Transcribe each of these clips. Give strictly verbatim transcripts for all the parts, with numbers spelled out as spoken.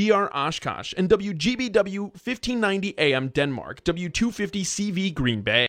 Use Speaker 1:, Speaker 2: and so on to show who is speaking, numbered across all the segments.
Speaker 1: V R Oshkosh, and W G B W fifteen ninety A M Denmark, W two fifty C V Green Bay.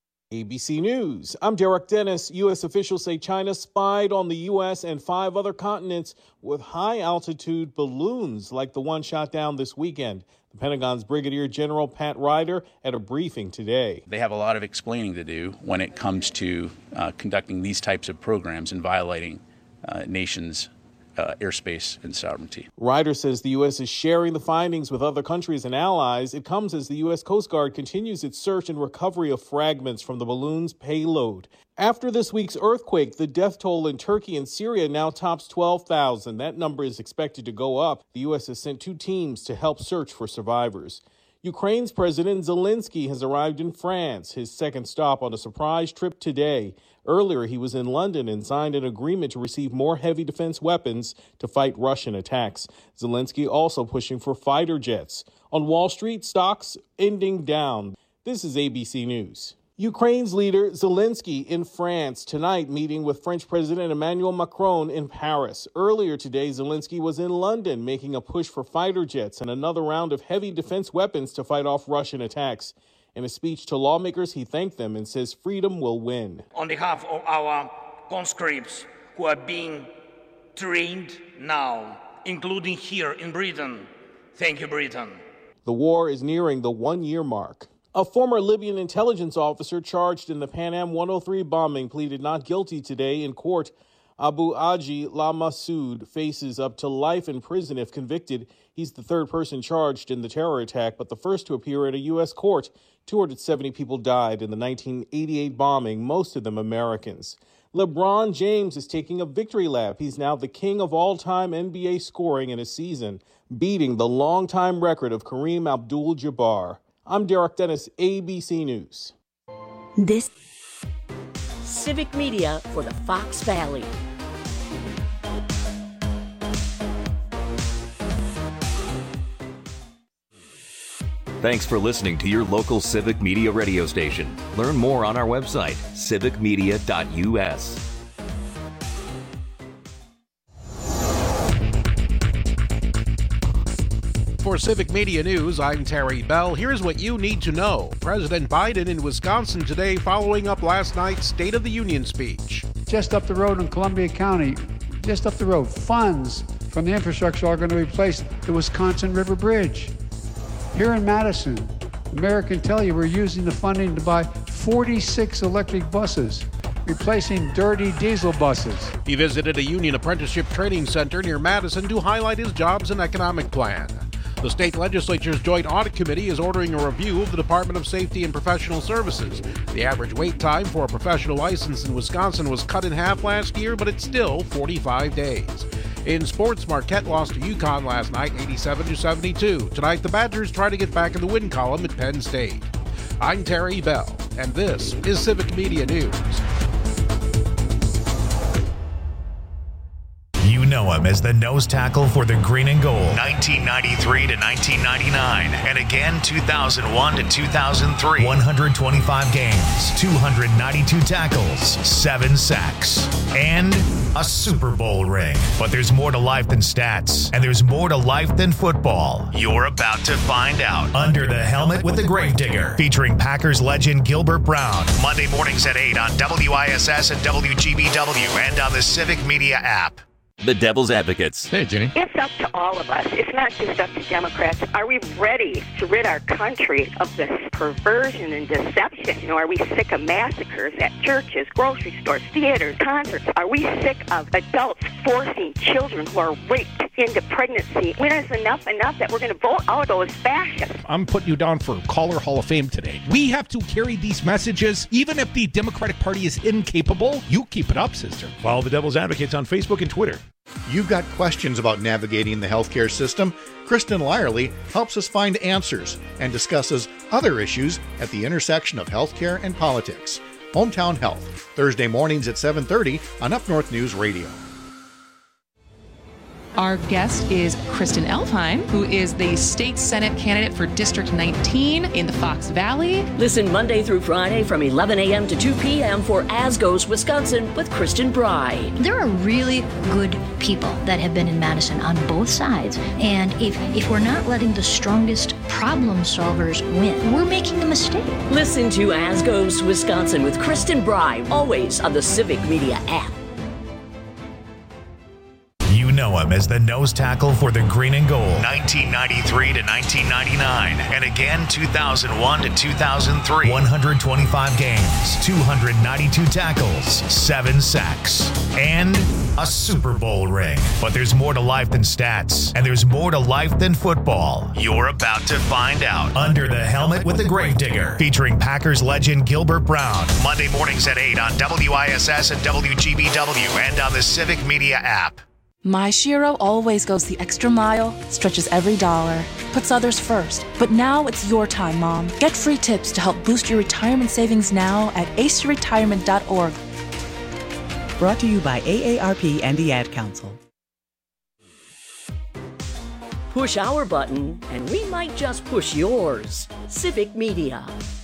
Speaker 2: A B C News. I'm Derek Dennis. U S officials say China spied on the U S and five other continents with high-altitude balloons like the one shot down this weekend. The Pentagon's Brigadier General Pat Ryder at a briefing today.
Speaker 3: They have a lot of explaining to do when it comes to uh, conducting these types of programs and violating uh, nations' Uh, airspace and sovereignty.
Speaker 2: Ryder says the U S is sharing the findings with other countries and allies. It comes as the U S Coast Guard continues its search and recovery of fragments from the balloon's payload. After this week's earthquake, the death toll in Turkey and Syria now tops twelve thousand. That number is expected to go up. The U S has sent two teams to help search for survivors. Ukraine's President Zelensky has arrived in France, his second stop on a surprise trip today. Earlier, he was in London and signed an agreement to receive more heavy defense weapons to fight Russian attacks. Zelensky also pushing for fighter jets. On Wall Street, stocks ending down. This is A B C News. Ukraine's leader Zelensky in France tonight, meeting with French President Emmanuel Macron in Paris. Earlier today, Zelensky was in London making a push for fighter jets and another round of heavy defense weapons to fight off Russian attacks. In a speech to lawmakers, he thanked them and says freedom will win.
Speaker 4: On behalf of our conscripts who are being trained now, including here in Britain, thank you, Britain.
Speaker 2: The war is nearing the one-year mark. A former Libyan intelligence officer charged in the Pan Am one oh three bombing pleaded not guilty today in court. Abu Aji Lamassoud faces up to life in prison if convicted. He's the third person charged in the terror attack, but the first to appear at a U S court. two hundred seventy people died in the nineteen eighty-eight bombing, most of them Americans. LeBron James is taking a victory lap. He's now the king of all-time N B A scoring in a season, beating the longtime record of Kareem Abdul-Jabbar. I'm Derek Dennis, A B C News.
Speaker 5: This Civic Media for the Fox Valley.
Speaker 6: Thanks for listening to your local Civic Media radio station. Learn more on our website, civic media dot u s.
Speaker 7: For Civic Media News, I'm Terry Bell. Here's what you need to know. President Biden in Wisconsin today following up last night's State of the Union speech.
Speaker 8: Just up the road in Columbia County, just up the road, funds from the infrastructure are going to replace the Wisconsin River Bridge. Here in Madison, the mayor can tell you we're using the funding to buy forty-six electric buses, replacing dirty diesel buses.
Speaker 7: He visited a union apprenticeship training center near Madison to highlight his jobs and economic plan. The state legislature's Joint Audit Committee is ordering a review of the Department of Safety and Professional Services. The average wait time for a professional license in Wisconsin was cut in half last year, but it's still forty-five days. In sports, Marquette lost to UConn last night, eighty-seven to seventy-two. Tonight, the Badgers try to get back in the win column at Penn State. I'm Terry Bell, and this is Civic Media News.
Speaker 9: You know him as the nose tackle for the Green and Gold, nineteen ninety-three to nineteen ninety-nine, and again two thousand one to two thousand three. one hundred twenty-five games, two hundred ninety-two tackles, seven sacks, and a Super Bowl ring. But there's more to life than stats, and there's more to life than football. You're about to find out. Under the Helmet with the Gravedigger, featuring Packers legend Gilbert Brown. Monday mornings at eight on W I S S and W G B W and on the Civic Media app.
Speaker 6: The Devil's Advocates.
Speaker 10: Hey, Jenny.
Speaker 11: It's up to all of us. It's not just up to Democrats. Are we ready to rid our country of this perversion and deception? You know, are we sick of massacres at churches, grocery stores, theaters, concerts? Are we sick of adults forcing children who are raped into pregnancy? When is enough enough that we're going to vote out those fascists?
Speaker 10: I'm putting you down for Caller Hall of Fame today. We have to carry these messages, even if the Democratic Party is incapable. You keep it up, sister.
Speaker 12: Follow the Devil's Advocates on Facebook and Twitter. You've got questions about navigating the healthcare system? Kristen Lyerly helps us find answers and discusses other issues at the intersection of healthcare and politics. Hometown Health, Thursday mornings at seven thirty on Up North News Radio.
Speaker 13: Our guest is Kristen Elfheim, who is the state Senate candidate for District nineteen in the Fox Valley.
Speaker 5: Listen Monday through Friday from eleven a.m. to two p.m. for As Goes Wisconsin with Kristen Bry.
Speaker 14: There are really good people that have been in Madison on both sides. And if, if we're not letting the strongest problem solvers win, we're making a mistake.
Speaker 5: Listen to As Goes Wisconsin with Kristen Bry, always on the Civic Media app.
Speaker 9: You know him as the nose tackle for the Green and Gold, nineteen ninety-three to nineteen ninety-nine, and again two thousand one to two thousand three. one hundred twenty-five games, two hundred ninety-two tackles, seven sacks, and a Super Bowl ring. But there's more to life than stats, and there's more to life than football. You're about to find out. Under the Helmet with the Gravedigger, featuring Packers legend Gilbert Brown. Monday mornings at eight on W I S S and W G B W and on the Civic Media app.
Speaker 15: My Shiro always goes the extra mile, stretches every dollar, puts others first. But now it's your time, Mom. Get free tips to help boost your retirement savings now at ace retirement dot org.
Speaker 16: Brought to you by A A R P and the Ad Council.
Speaker 5: Push our button, and we might just push yours. Civic Media.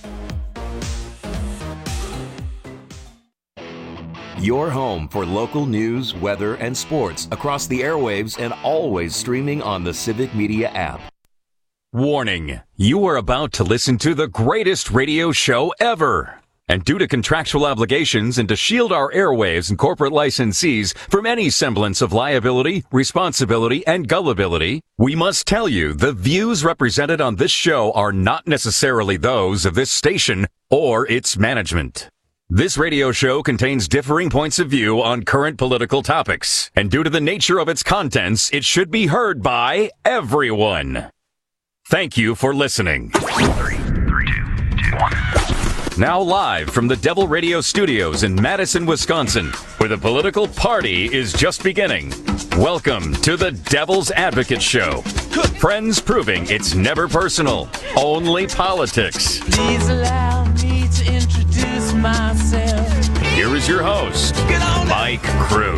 Speaker 6: Your home for local news, weather, and sports across the airwaves and always streaming on the Civic Media app.
Speaker 17: Warning, you are about to listen to the greatest radio show ever. And due to contractual obligations and to shield our airwaves and corporate licensees from any semblance of liability, responsibility, and gullibility, we must tell you the views represented on this show are not necessarily those of this station or its management. This radio show contains differing points of view on current political topics, and due to the nature of its contents, it should be heard by everyone. Thank you for listening. Three, three, two, two, one. Now live from the Devil Radio Studios in Madison, Wisconsin, where the political party is just beginning. Welcome to the Devil's Advocate Show. Friends proving it's never personal, only politics.
Speaker 18: Please allow me to introduce myself.
Speaker 17: Here is your host, Mike Crute.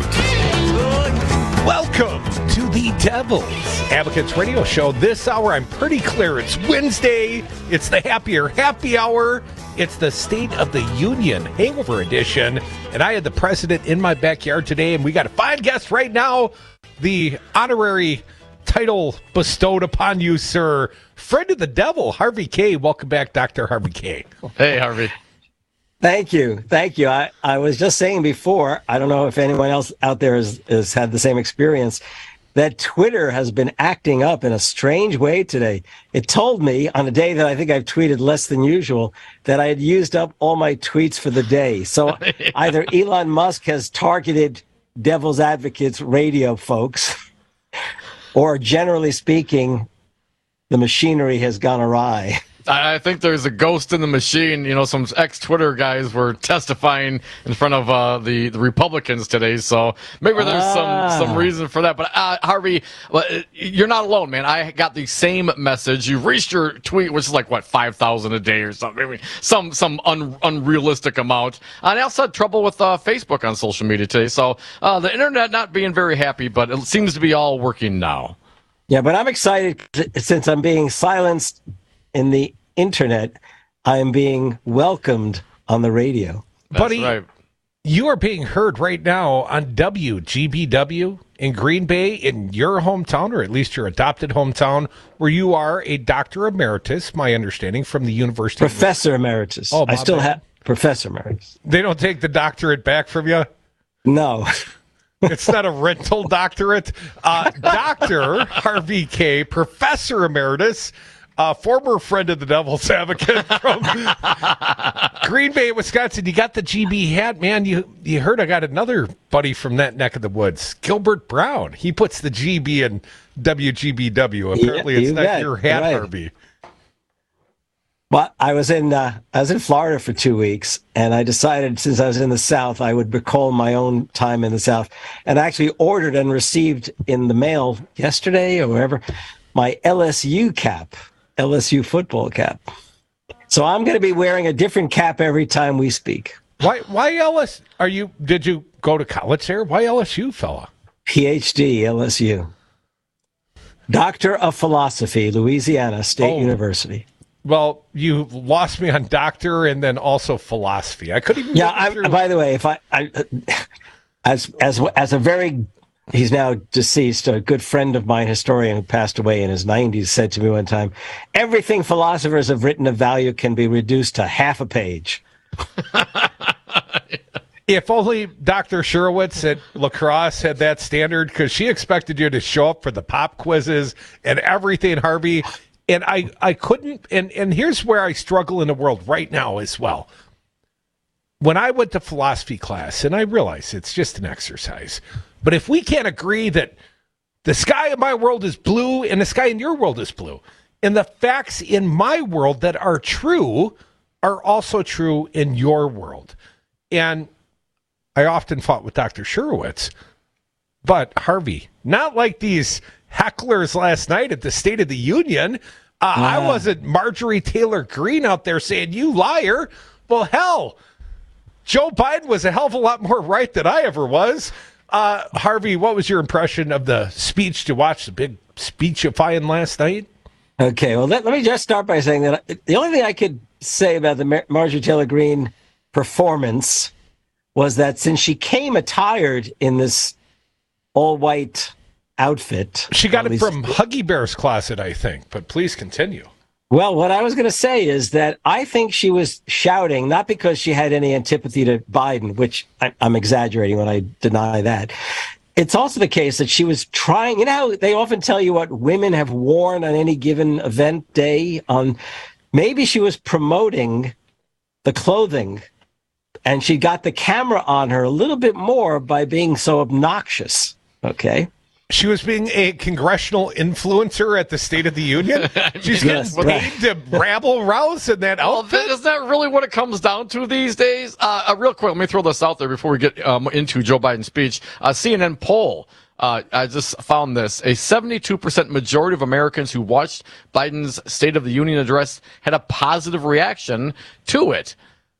Speaker 10: Welcome to the Devil's Advocates Radio Show. This hour, I'm pretty clear, it's Wednesday. It's the happier happy hour. It's the State of the Union Hangover Edition. And I had the president in my backyard today, and we got a fine guest right now. The honorary title bestowed upon you, sir. Friend of the devil, Harvey Kaye. Welcome back, Doctor Harvey Kaye.
Speaker 19: Hey, Harvey.
Speaker 20: Thank you. Thank you. I, I was just saying before, I don't know if anyone else out there has, has had the same experience, that Twitter has been acting up in a strange way today. It told me on a day that I think I've tweeted less than usual that I had used up all my tweets for the day. So yeah. Either Elon Musk has targeted Devil's Advocates radio folks, or generally speaking, the machinery has gone awry.
Speaker 19: I think there's a ghost in the machine. You know, some ex-Twitter guys were testifying in front of uh, the, the Republicans today, so maybe there's ah. some, some reason for that. But, uh, Harvey, you're not alone, man. I got the same message. You reached your tweet, which is like, what, five thousand a day or something, maybe some some un, unrealistic amount. And I also had trouble with uh, Facebook on social media today, so uh, the internet not being very happy, but it seems to be all working now.
Speaker 20: Yeah, but I'm excited since I'm being silenced in the internet, I am being welcomed on the radio.
Speaker 10: That's Buddy, right. You are being heard right now on W G B W in Green Bay, in your hometown, or at least your adopted hometown, where you are a doctor emeritus, my understanding, from the University.
Speaker 20: Professor of... emeritus. Oh, I still have Professor emeritus.
Speaker 10: They don't take the doctorate back from you?
Speaker 20: No.
Speaker 10: It's not a rental doctorate. Uh, Doctor Harvey Kaye, Professor Emeritus, uh, former friend of the Devil's Advocate from Green Bay, Wisconsin. You got the G B hat, man. You you heard I got another buddy from that neck of the woods, Gilbert Brown. He puts the G B in W G B W. Apparently, yeah, it's not bet. your hat, right. Harvey.
Speaker 20: Well, I was in uh, I was in Florida for two weeks, and I decided since I was in the South, I would recall my own time in the South, and I actually ordered and received in the mail yesterday or wherever my L S U cap, L S U football cap. So I'm going to be wearing a different cap every time we speak.
Speaker 10: Why? Why L S? Are you? Did you go to college there? Why L S U, fella?
Speaker 20: P H D, L S U. Doctor of Philosophy, Louisiana State
Speaker 10: Oh.
Speaker 20: University.
Speaker 10: Well, you lost me on doctor and then also philosophy. I couldn't even.
Speaker 20: Yeah.
Speaker 10: get
Speaker 20: I,
Speaker 10: through.
Speaker 20: by the way, if I, I as as as a very he's now deceased, a good friend of mine, historian who passed away in his nineties, said to me one time, "Everything philosophers have written of value can be reduced to half a page."
Speaker 10: If only Doctor Sherwitz at La Crosse had that standard, because she expected you to show up for the pop quizzes and everything, Harvey. And I, I couldn't. And, and here's where I struggle in the world right now as well. When I went to philosophy class, and I realize it's just an exercise, but if we can't agree that the sky in my world is blue and the sky in your world is blue, and the facts in my world that are true are also true in your world. And I often fought with Doctor Sherwitz, but Harvey, not like these hecklers last night at the State of the Union. Uh, uh, I wasn't Marjorie Taylor Greene out there saying, "You liar." Well, hell, Joe Biden was a hell of a lot more right than I ever was. Uh, Harvey, what was your impression of the speech to watch, the big speechifying last night?
Speaker 20: Okay, well, let, let me just start by saying that the only thing I could say about the Mar- Marjorie Taylor Greene performance was that since she came attired in this all-white outfit...
Speaker 10: She got it
Speaker 20: least,
Speaker 10: from Huggy Bear's closet, I think, but please continue.
Speaker 20: Well, what I was going to say is that I think she was shouting, not because she had any antipathy to Biden, which I, I'm exaggerating when I deny that. It's also the case that she was trying, you know how they often tell you what women have worn on any given event day? On maybe she was promoting the clothing, and she got the camera on her a little bit more by being so obnoxious, okay?
Speaker 10: She was being a congressional influencer at the State of the Union. She's
Speaker 20: Yes,
Speaker 10: getting
Speaker 20: right.
Speaker 10: paid to rabble rouse in that
Speaker 19: Well,
Speaker 10: outfit.
Speaker 19: is that really what it comes down to these days? Uh, uh, real quick, let me throw this out there before we get um, into Joe Biden's speech. A C N N poll, uh, I just found this. A seventy-two percent majority of Americans who watched Biden's State of the Union address had a positive reaction to it.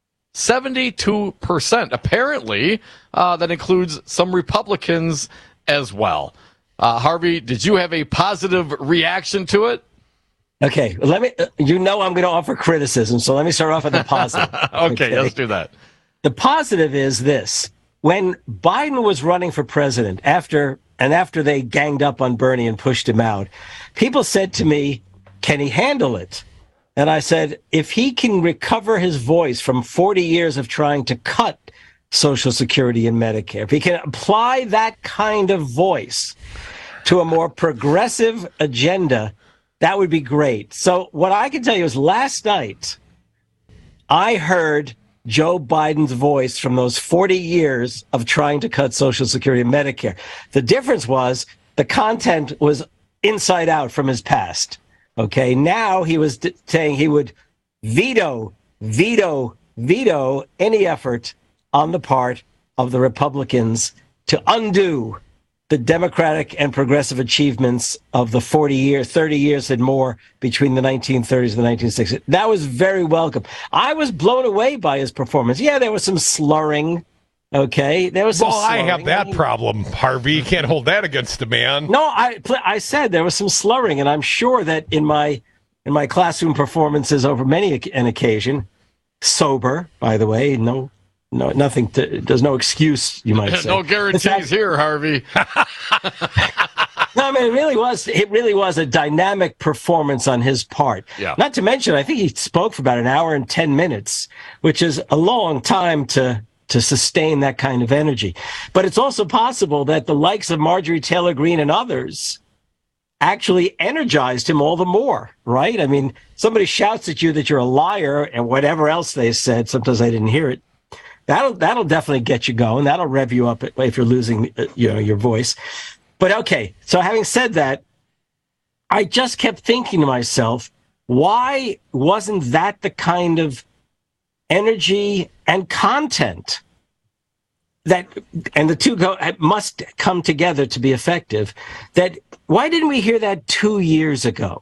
Speaker 19: seventy-two percent. Apparently, uh, that includes some Republicans as well. Uh, Harvey, did you have a positive reaction to it?
Speaker 20: Okay, let me, you know I'm going to offer criticism, so let me start off with the positive.
Speaker 19: okay, okay, let's do that.
Speaker 20: The positive is this. When Biden was running for president, after and after they ganged up on Bernie and pushed him out, people said to me, "Can he handle it?" And I said, if he can recover his voice from forty years of trying to cut Social Security and Medicare, if he can apply that kind of voice to a more progressive agenda, that would be great. So what I can tell you is last night, I heard Joe Biden's voice from those forty years of trying to cut Social Security and Medicare. The difference was the content was inside out from his past. Okay, now he was d- saying he would veto, veto, veto any effort on the part of the Republicans to undo the democratic and progressive achievements of the forty years, thirty years and more between the nineteen thirties and the nineteen sixties. That was very welcome. I was blown away by his performance. Yeah, there was some slurring. Okay, there was some
Speaker 10: Well, I
Speaker 20: slurring.
Speaker 10: have that problem, Harvey. You can't hold that against a man.
Speaker 20: No, I I said there was some slurring, and I'm sure that in my in my classroom performances over many an occasion, sober, by the way, no. No, nothing. To, there's no excuse, you might say.
Speaker 19: No guarantees
Speaker 20: fact,
Speaker 19: here, Harvey.
Speaker 20: No, I mean, it really was. It really was a dynamic performance on his part.
Speaker 19: Yeah.
Speaker 20: Not to mention, I think he spoke for about an hour and ten minutes, which is a long time to to sustain that kind of energy. But it's also possible that the likes of Marjorie Taylor Greene and others actually energized him all the more, right? I mean, somebody shouts at you that you're a liar and whatever else they said. Sometimes I didn't hear it. That'll that'll definitely get you going. That'll rev you up if you're losing, you know, your voice. But okay, so having said that, I just kept thinking to myself, why wasn't that the kind of energy and content that, and the two go must come together to be effective, that why didn't we hear that two years ago?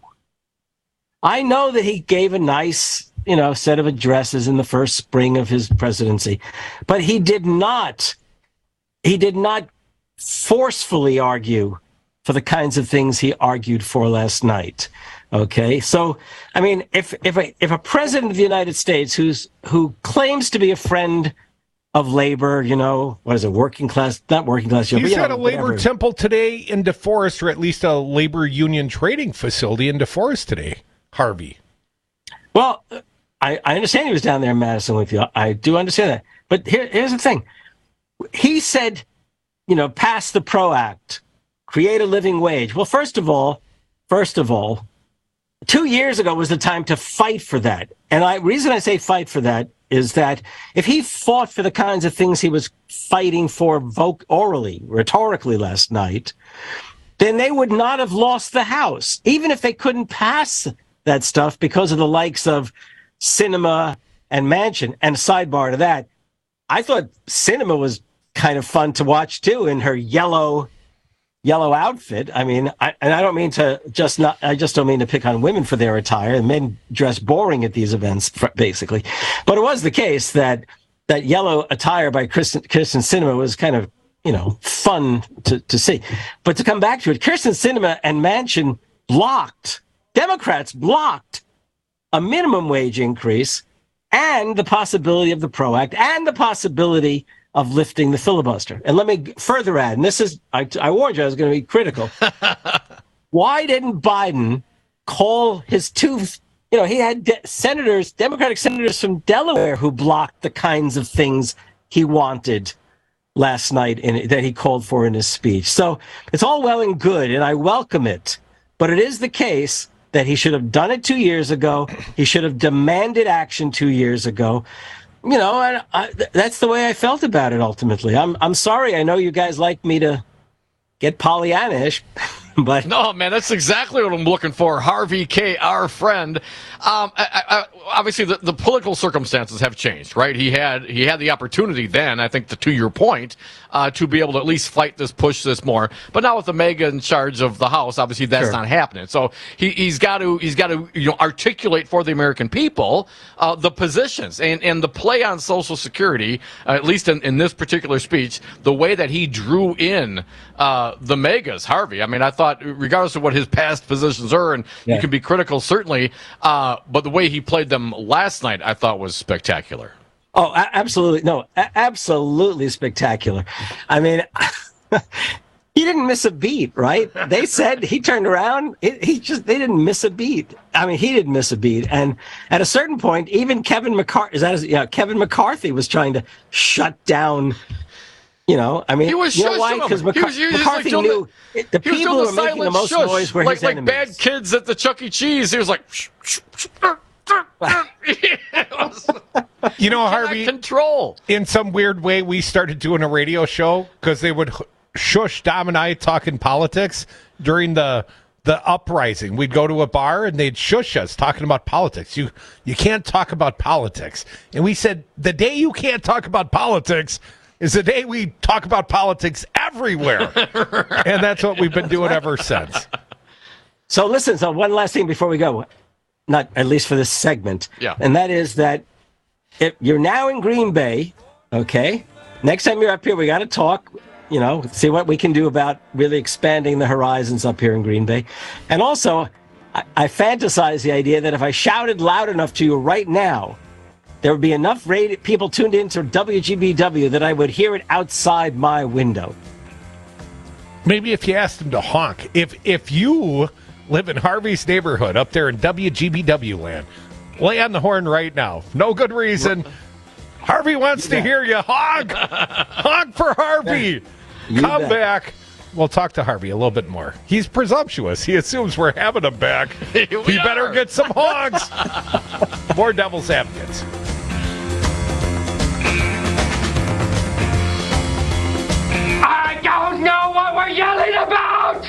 Speaker 20: I know that he gave a nice, you know, set of addresses in the first spring of his presidency, but he did not, he did not forcefully argue for the kinds of things he argued for last night. Okay, so I mean, if if a if a president of the United States who's who claims to be a friend of labor, you know, what is it, working class, not working class,
Speaker 10: He's
Speaker 20: but, you
Speaker 10: at
Speaker 20: know,
Speaker 10: a labor
Speaker 20: whatever.
Speaker 10: temple today in DeForest, or at least a labor union trading facility in DeForest today, Harvey.
Speaker 20: Well, I, I understand he was down there in Madison with you. I do understand that. But here, here's the thing. He said, you know, pass the PRO Act, create a living wage. Well, first of all, first of all, two years ago was the time to fight for that. And I reason I say fight for that is that if he fought for the kinds of things he was fighting for voc- orally, rhetorically last night, then they would not have lost the House, even if they couldn't pass that stuff because of the likes of Sinema and Manchin. And sidebar to that, I thought Sinema was kind of fun to watch too in her yellow yellow outfit. I mean, I, and I don't mean to just not, I just don't mean to pick on women for their attire. Men dress boring at these events, basically. But it was the case that that yellow attire by Kristen, Kirsten Sinema was kind of, you know, fun to, to see. But to come back to it, Kirsten Sinema and Manchin blocked, Democrats blocked a minimum wage increase and the possibility of the PRO Act and the possibility of lifting the filibuster. And let me further add, and this is, I, I warned you I was going to be critical. Why didn't Biden call his two, you know, he had de- senators, Democratic senators from Delaware who blocked the kinds of things he wanted last night in, that he called for in his speech. So it's all well and good, and I welcome it. But it is the case that he should have done it two years ago. He should have demanded action two years ago. You know, I, I, that's the way I felt about it ultimately. I'm I'm sorry. I know you guys like me to get Pollyannish, but
Speaker 19: no, man, that's exactly what I'm looking for. Harvey K, our friend. Um, I, I, obviously, the, the political circumstances have changed, right? He had he had the opportunity then, I think, the, to your point, uh, to be able to at least fight this, push this more. But now with the mega in charge of the House, obviously that's
Speaker 20: Sure.
Speaker 19: not happening. So he, he's got to he's got to you know articulate for the American people uh, the positions and and the play on Social Security, uh, at least in, in this particular speech, the way that he drew in uh, the megas, Harvey. I mean, I thought, regardless of what his past positions are, and
Speaker 20: Yeah.
Speaker 19: you can be critical certainly, uh, but the way he played them last night, I thought was spectacular.
Speaker 20: Oh, a- absolutely. No, a- absolutely spectacular. I mean, he didn't miss a beat, right? They said he turned around. He, he just, they didn't miss a beat. I mean, he didn't miss a beat. And at a certain point, even Kevin McCarthy, is that, his- yeah, Kevin McCarthy was trying to shut down, you know, I mean,
Speaker 19: He was
Speaker 20: you know
Speaker 19: shushing
Speaker 20: why?
Speaker 19: them.
Speaker 20: Because
Speaker 19: He was- he was just
Speaker 20: McCarthy
Speaker 19: like doing
Speaker 20: knew it, the
Speaker 19: He was
Speaker 20: people
Speaker 19: doing
Speaker 20: who
Speaker 19: the
Speaker 20: were making the
Speaker 19: silent
Speaker 20: most
Speaker 19: shush,
Speaker 20: noise were
Speaker 19: like,
Speaker 20: his
Speaker 19: like
Speaker 20: enemies.
Speaker 19: bad kids at the Chuck E. Cheese. He was like, shh, shh, shh, uh,
Speaker 10: You know, Harvey,
Speaker 19: control.
Speaker 10: In some weird way, we started doing a radio show because they would shush Dom and I talking politics during the the uprising. We'd go to a bar and they'd shush us talking about politics. You you can't talk about politics. And we said, the day you can't talk about politics is the day we talk about politics everywhere. Right. And that's what we've been doing ever since.
Speaker 20: So listen, so one last thing before we go, not at least for this segment.
Speaker 19: Yeah.
Speaker 20: And that is that if you're now in Green Bay, okay, next time you're up here, we got to talk, you know, see what we can do about really expanding the horizons up here in Green Bay. And also, I, I fantasize the idea that if I shouted loud enough to you right now, there would be enough radio, people tuned into W G B W that I would hear it outside my window.
Speaker 10: Maybe if you asked him to honk. If if you live in Harvey's neighborhood up there in W G B W land, lay on the horn right now. No good reason. Harvey wants to hear you honk. Honk for Harvey.
Speaker 20: You
Speaker 10: Come
Speaker 20: bet.
Speaker 10: back. We'll talk to Harvey a little bit more. He's presumptuous. He assumes we're having him back. He better
Speaker 19: are.
Speaker 10: get some honks. More Devil's Advocates.
Speaker 18: I don't know what we're yelling about!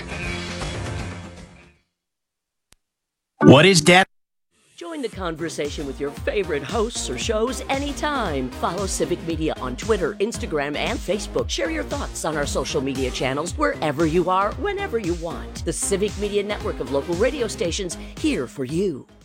Speaker 21: What is that?
Speaker 5: Join the conversation with your favorite hosts or shows anytime. Follow Civic Media on Twitter, Instagram, and Facebook. Share your thoughts on our social media channels wherever you are, whenever you want. The Civic Media Network of local radio stations here for you.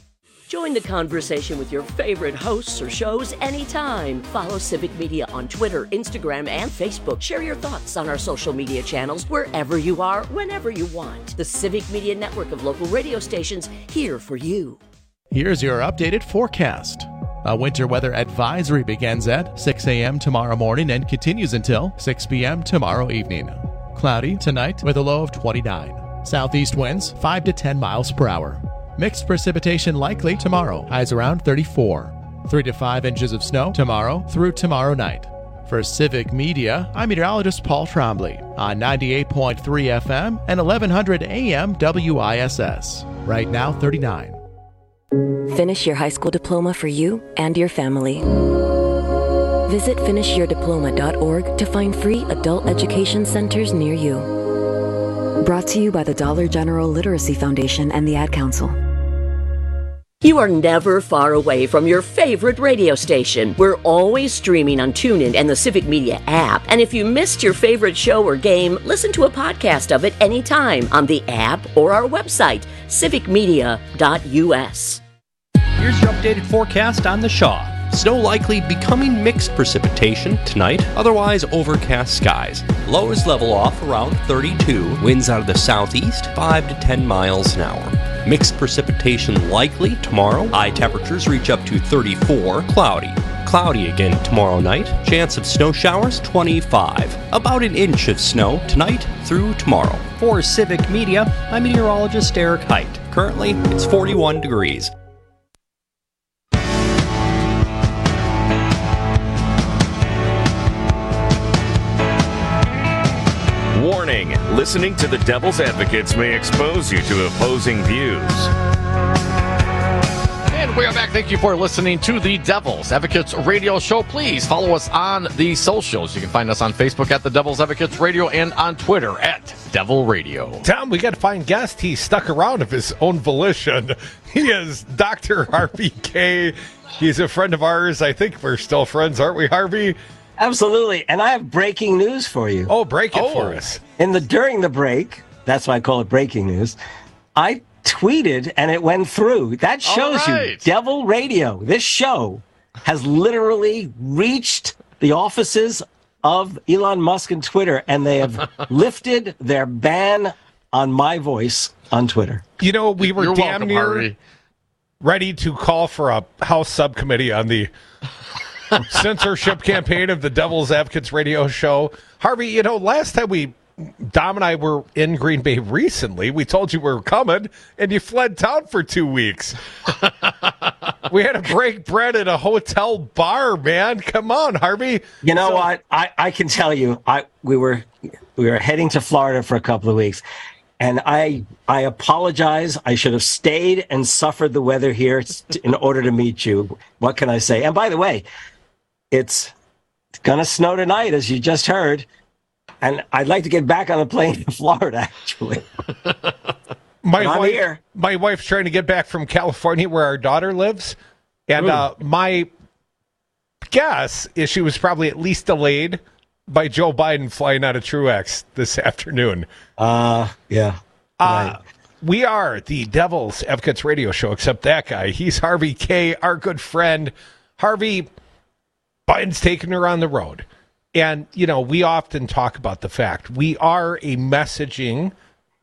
Speaker 5: Join the conversation with your favorite hosts or shows anytime. Follow Civic Media on Twitter, Instagram, and Facebook. Share your thoughts on our social media channels wherever you are, whenever you want. The Civic Media Network of local radio stations here for you.
Speaker 1: Here's your updated forecast. A winter weather advisory begins at six a.m. tomorrow morning and continues until six p.m. tomorrow evening. Cloudy tonight with a low of twenty-nine. Southeast winds five to ten miles per hour. Mixed precipitation likely tomorrow, highs around thirty-four. three to five inches of snow tomorrow through tomorrow night. For Civic Media, I'm meteorologist Paul Trombley on ninety-eight point three F M and eleven hundred A M W I S S. Right now, thirty-nine.
Speaker 22: Finish your high school diploma for you and your family. Visit finish your diploma dot org to find free adult education centers near you. Brought to you by the Dollar General Literacy Foundation and the Ad Council.
Speaker 5: You are never far away from your favorite radio station. We're always streaming on TuneIn and the Civic Media app. And if you missed your favorite show or game, listen to a podcast of it anytime on the app or our website, civic media dot U S.
Speaker 23: Here's your updated forecast on the Shaw. Snow likely becoming mixed precipitation tonight, otherwise overcast skies. Lows level off around thirty-two. Winds out of the southeast, five to ten miles an hour. Mixed precipitation likely tomorrow. High temperatures reach up to thirty-four. Cloudy. Cloudy again tomorrow night. Chance of snow showers, twenty-five. About an inch of snow tonight through tomorrow. For Civic Media, I'm meteorologist Eric Height. Currently, it's forty-one degrees.
Speaker 17: Warning, listening to the Devil's Advocates may expose you to opposing views.
Speaker 19: And we are back. Thank you for listening to the Devil's Advocates Radio Show. Please follow us on the socials. You can find us on Facebook at the Devil's Advocates Radio and on Twitter at Devil Radio.
Speaker 10: Tom, we got to find guest. He stuck around of his own volition. He is Doctor Harvey Kaye. He's a friend of ours. I think we're still friends, aren't we, Harvey?
Speaker 20: Absolutely. And I have breaking news for you.
Speaker 10: Oh, break it
Speaker 20: oh.
Speaker 10: for us.
Speaker 20: In the during the break, that's why I call it breaking news, I tweeted and it went through. That shows right. you Devil Radio. This show has literally reached the offices of Elon Musk and Twitter, and they have lifted their ban on my voice on Twitter.
Speaker 10: You know, we were
Speaker 19: You're
Speaker 10: damn
Speaker 19: welcome,
Speaker 10: near
Speaker 19: Harvey.
Speaker 10: ready to call for a House subcommittee on the censorship campaign of the Devil's Advocates Radio Show. Harvey, you know, last time we, Dom and I were in Green Bay recently, we told you we were coming, and you fled town for two weeks. We had to break bread at a hotel bar, man. Come on, Harvey.
Speaker 20: You know
Speaker 10: So-
Speaker 20: what? I, I can tell you, I we were we were heading to Florida for a couple of weeks, and I I apologize. I should have stayed and suffered the weather here in order to meet you. What can I say? And by the way, it's gonna snow tonight, as you just heard, and I'd like to get back on the plane to Florida, actually.
Speaker 10: My
Speaker 20: But I'm
Speaker 10: wife,
Speaker 20: here.
Speaker 10: my wife's trying to get back from California, where our daughter lives, and uh, my guess is she was probably at least delayed by Joe Biden flying out of Truex this afternoon.
Speaker 20: Uh, yeah.
Speaker 10: Uh, we are the Devil's Advocates Radio Show, except that guy. He's Harvey Kaye, our good friend. Harvey, Biden's taking her on the road. And, you know, we often talk about the fact we are a messaging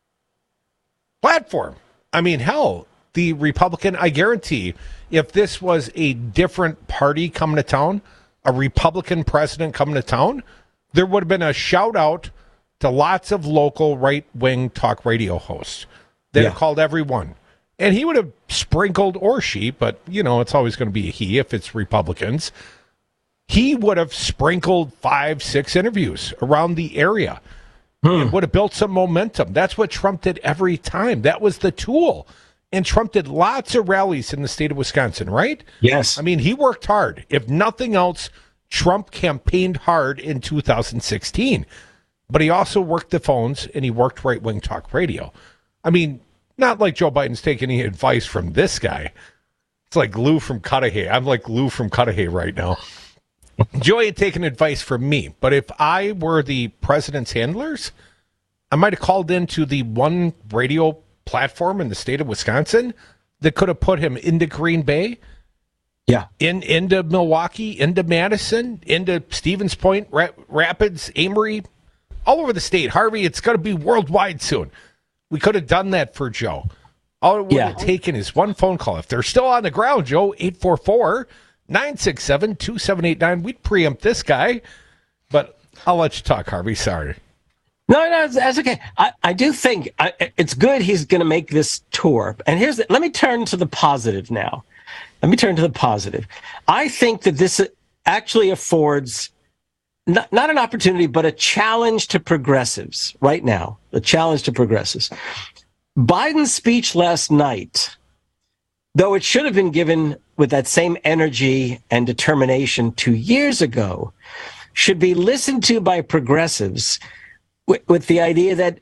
Speaker 10: platform. I mean, hell, the Republican, I guarantee, if this was a different party coming to town, a Republican president coming to town, there would have been a shout out to lots of local right-wing talk radio hosts that
Speaker 20: Yeah.
Speaker 10: have called everyone. And he would have sprinkled, or she, but, you know, it's always going to be a he if it's Republicans. He would have sprinkled five, six interviews around the area. It would have built some momentum. That's what Trump did every time. That was the tool. And Trump did lots of rallies in the state of Wisconsin, right?
Speaker 20: Yes.
Speaker 10: I mean, he worked hard. If nothing else, Trump campaigned hard in two thousand sixteen. But he also worked the phones, and he worked right-wing talk radio. I mean, not like Joe Biden's taking any advice from this guy. It's like Lou from Cudahy. I'm like Lou from Cudahy right now. Joey had taken advice from me, but if I were the president's handlers, I might have called into the one radio platform in the state of Wisconsin that could have put him into Green Bay.
Speaker 20: Yeah.
Speaker 10: In into Milwaukee, into Madison, into Stevens Point, Ra- Rapids, Amory, all over the state. Harvey, it's going to be worldwide soon. We could have done that for Joe. All it would
Speaker 20: Yeah.
Speaker 10: have taken is one phone call. If they're still on the ground, Joe, eight four four, nine six seven, two seven eight nine. We'd preempt this guy. But I'll let you talk, Harvey. Sorry.
Speaker 20: No, no, that's, that's okay. I, I do think I, it's good he's going to make this tour. And here's the, let me turn to the positive now. Let me turn to the positive. I think that this actually affords not, not an opportunity, but a challenge to progressives right now, a challenge to progressives. Biden's speech last night, though it should have been given with that same energy and determination two years ago, should be listened to by progressives with, with the idea that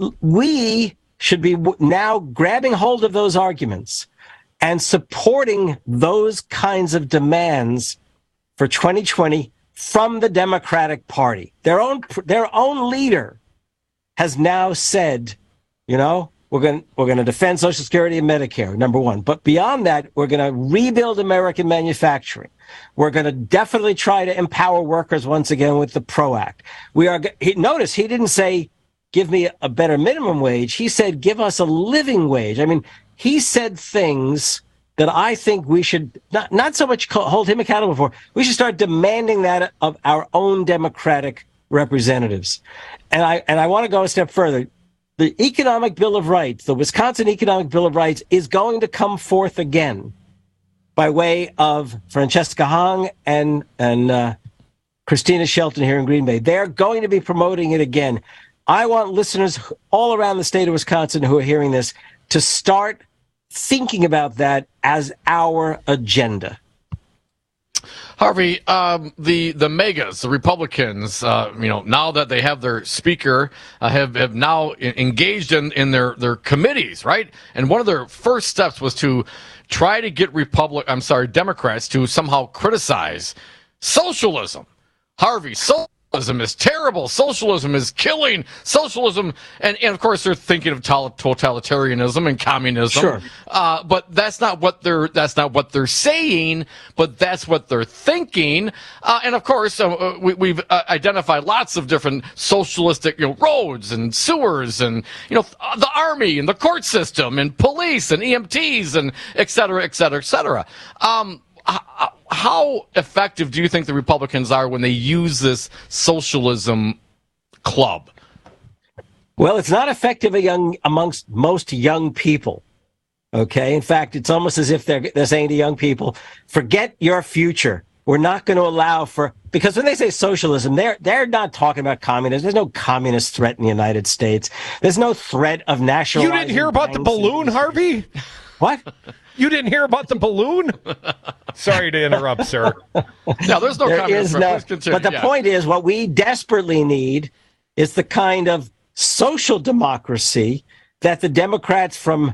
Speaker 20: we should be now grabbing hold of those arguments and supporting those kinds of demands for twenty twenty from the Democratic Party. Their own their own leader has now said, you know, we're going we're going to defend Social Security and Medicare, number one. But beyond that, we're going to rebuild American manufacturing. We're going to definitely try to empower workers once again with the PRO Act. We are. He, notice he didn't say, give me a better minimum wage. He said, give us a living wage. I mean, he said things that I think we should not, not so much call, hold him accountable for. We should start demanding that of our own Democratic representatives. And I and I want to go a step further. The Economic Bill of Rights, the Wisconsin Economic Bill of Rights, is going to come forth again by way of Francesca Hong and and uh, Christina Shelton here in Green Bay. They're going to be promoting it again. I want listeners all around the state of Wisconsin who are hearing this to start thinking about that as our agenda.
Speaker 19: Harvey, um, the the megas, the Republicans, uh, you know, now that they have their speaker, uh, have have now engaged in, in their, their committees, right? And one of their first steps was to try to get Republic, I'm sorry, Democrats to somehow criticize socialism. Harvey, socialism is terrible. Socialism is killing. Socialism, and, and of course they're thinking of totalitarianism and communism.
Speaker 20: Sure.
Speaker 19: Uh, but that's not what they're that's not what they're saying. But that's what they're thinking. Uh, and of course, uh, we, we've uh, identified lots of different socialistic, you know, roads and sewers, and you know, the army and the court system and police and E M Ts and et cetera, et cetera, et cetera. Um, How effective do you think the Republicans are when they use this socialism club?
Speaker 20: Well, it's not effective young, amongst most young people. Okay. In fact, it's almost as if they're, they're saying to young people, forget your future. We're not going to allow for, because when they say socialism, they're, they're not talking about communism. There's no communist threat in the United States. There's no threat of national.
Speaker 10: You didn't hear about the balloon, Harvey?
Speaker 20: What?
Speaker 10: You didn't hear about the balloon? Sorry to interrupt, sir.
Speaker 19: No, there's no
Speaker 20: there
Speaker 19: communist
Speaker 20: is
Speaker 19: threat.
Speaker 20: no, But the
Speaker 19: yeah.
Speaker 20: point is, what we desperately need is the kind of social democracy that the Democrats from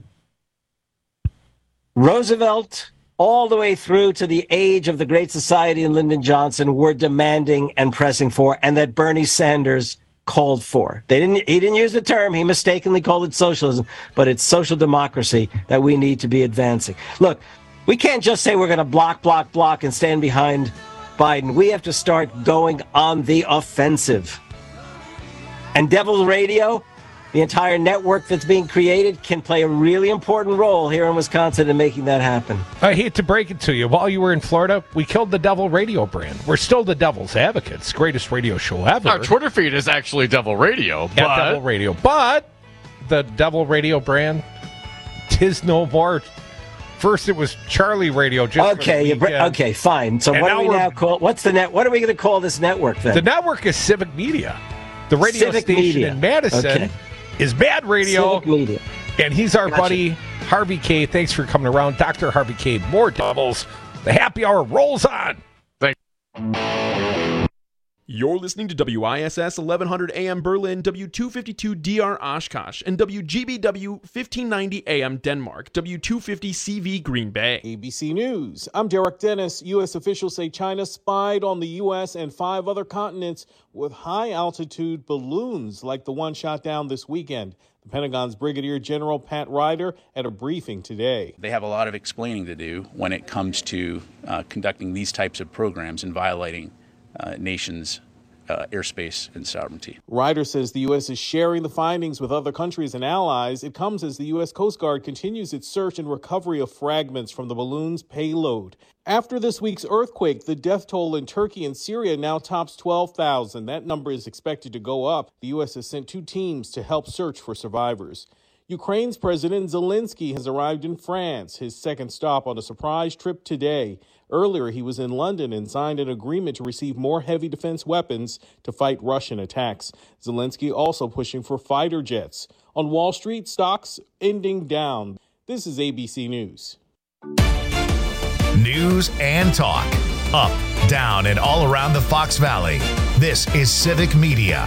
Speaker 20: Roosevelt all the way through to the age of the Great Society and Lyndon Johnson were demanding and pressing for, and that Bernie Sanders called for. They didn't. He didn't use the term. He mistakenly called it socialism, but it's social democracy that we need to be advancing. Look, we can't just say we're going to block, block, block and stand behind Biden. We have to start going on the offensive. And Devil's Radio, the entire network that's being created, can play a really important role here in Wisconsin in making that happen.
Speaker 10: I hate to break it to you. While you were in Florida, we killed the Devil Radio brand. We're still the Devil's Advocates. Greatest radio show ever.
Speaker 19: Our Twitter feed is actually Devil Radio. But...
Speaker 10: At Devil Radio. But the Devil Radio brand, tis no more. First it was Charlie Radio. Just
Speaker 20: okay, you br- okay, fine. So
Speaker 10: And
Speaker 20: what
Speaker 10: now
Speaker 20: do we
Speaker 10: we're-
Speaker 20: now call? What's the net? What are we going to call this network then?
Speaker 10: The network is Civic Media. The radio
Speaker 20: Civic
Speaker 10: station
Speaker 20: Media.
Speaker 10: in Madison
Speaker 20: Okay.
Speaker 10: is Bad Radio.
Speaker 20: Civic Media.
Speaker 10: And he's our
Speaker 20: Gotcha.
Speaker 10: buddy, Harvey K. Thanks for coming around. Doctor Harvey K. More Devils. The happy hour rolls on.
Speaker 19: Thank
Speaker 2: You're listening to W I S S eleven hundred A M Berlin, W two fifty-two D R Oshkosh, and W G B W fifteen ninety A M Denmark, W two fifty C V Green Bay.
Speaker 3: A B C News. I'm Derek Dennis. U S officials say China spied on the U S and five other continents with high-altitude balloons like the one shot down this weekend. The Pentagon's Brigadier General Pat Ryder at a briefing today.
Speaker 4: They have a lot of explaining to do when it comes to uh, conducting these types of programs and violating uh, nations' uh, airspace and sovereignty.
Speaker 3: Ryder says the U S is sharing the findings with other countries and allies. It comes as the U S Coast Guard continues its search and recovery of fragments from the balloon's payload. After this week's earthquake, the death toll in Turkey and Syria now tops twelve thousand. That number is expected to go up. The U S has sent two teams to help search for survivors. Ukraine's President Zelensky has arrived in France, his second stop on a surprise trip today. Earlier, he was in London and signed an agreement to receive more heavy defense weapons to fight Russian attacks. Zelensky also pushing for fighter jets. On Wall Street, stocks ending down. This is A B C News.
Speaker 9: News and talk. Up, down, and all around the Fox Valley. This is Civic Media.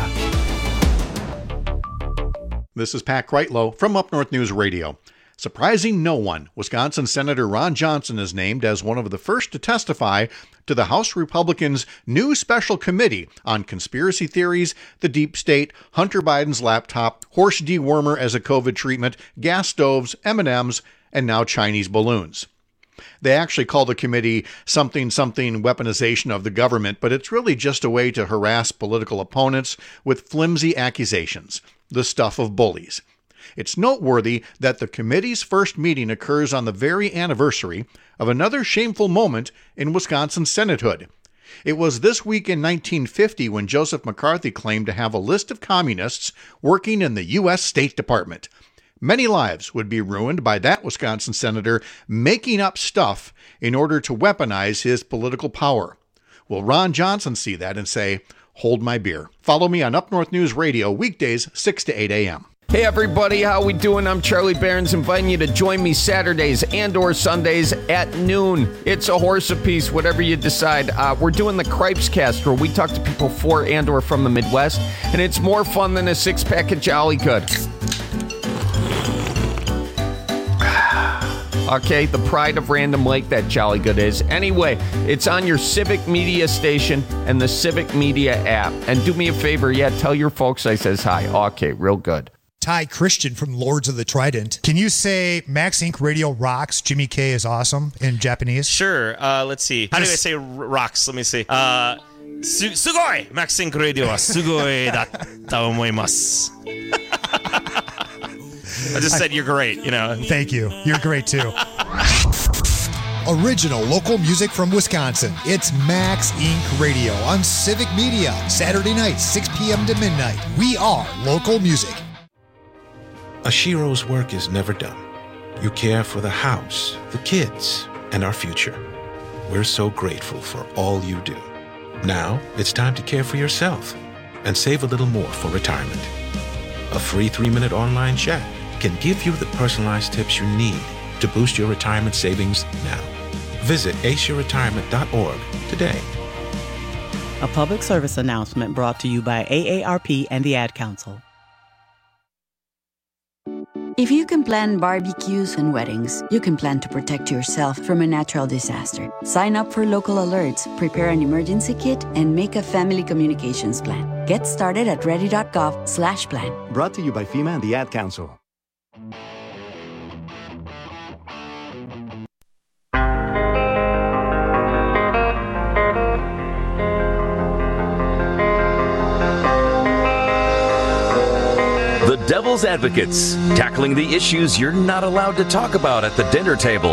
Speaker 12: This is Pat Kreitlow from Up North News Radio. Surprising no one, Wisconsin Senator Ron Johnson is named as one of the first to testify to the House Republicans' new special committee on conspiracy theories, the deep state, Hunter Biden's laptop, horse dewormer as a COVID treatment, gas stoves, M and M's, and now Chinese balloons. They actually call the committee something something weaponization of the government, but it's really just a way to harass political opponents with flimsy accusations, the stuff of bullies. It's noteworthy that the committee's first meeting occurs on the very anniversary of another shameful moment in Wisconsin Senatehood. It was this week in nineteen fifty when Joseph McCarthy claimed to have a list of communists working in the U S State Department. Many lives would be ruined by that Wisconsin senator making up stuff in order to weaponize his political power. Will Ron Johnson see that and say, hold my beer? Follow me on Up North News Radio weekdays six to eight a.m.
Speaker 7: Hey everybody, how we doing? I'm Charlie Barons, inviting you to join me Saturdays and or Sundays at noon. It's a horse apiece, whatever you decide. Uh, we're doing the Cripes Cast, where we talk to people for and or from the Midwest, and it's more fun than a six-pack of Jolly Good. Okay, the pride of Random Lake, that Jolly Good is. Anyway, it's on your Civic Media station and the Civic Media app. And do me a favor, yeah, tell your folks I says hi. Okay, real good.
Speaker 8: Ty Christian from Lords of the Trident. Can you say Max Incorporated Radio rocks, Jimmy K is awesome in Japanese?
Speaker 24: Sure. Uh, let's see. How do I say r- rocks? Let me see. Uh, su- sugoi! Max Incorporated Radio wa sugoi datta omoimasu. I just said you're great, you know.
Speaker 8: Thank you. You're great, too. Original local music from Wisconsin. It's Max Incorporated Radio on Civic Media. Saturday nights, six p.m. to midnight. We are local music.
Speaker 25: Ashiro's work is never done. You care for the house, the kids, and our future. We're so grateful for all you do. Now, it's time to care for yourself and save a little more for retirement. A free three-minute online chat can give you the personalized tips you need to boost your retirement savings now. Visit ace your retirement dot org today.
Speaker 16: A public service announcement brought to you by A A R P and the Ad Council.
Speaker 26: If you can plan barbecues and weddings, you can plan to protect yourself from a natural disaster. Sign up for local alerts, prepare an emergency kit, and make a family communications plan. Get started at ready.gov slash plan.
Speaker 27: Brought to you by FEMA and the Ad Council.
Speaker 17: The Devil's Advocates, tackling the issues you're not allowed to talk about at the dinner table.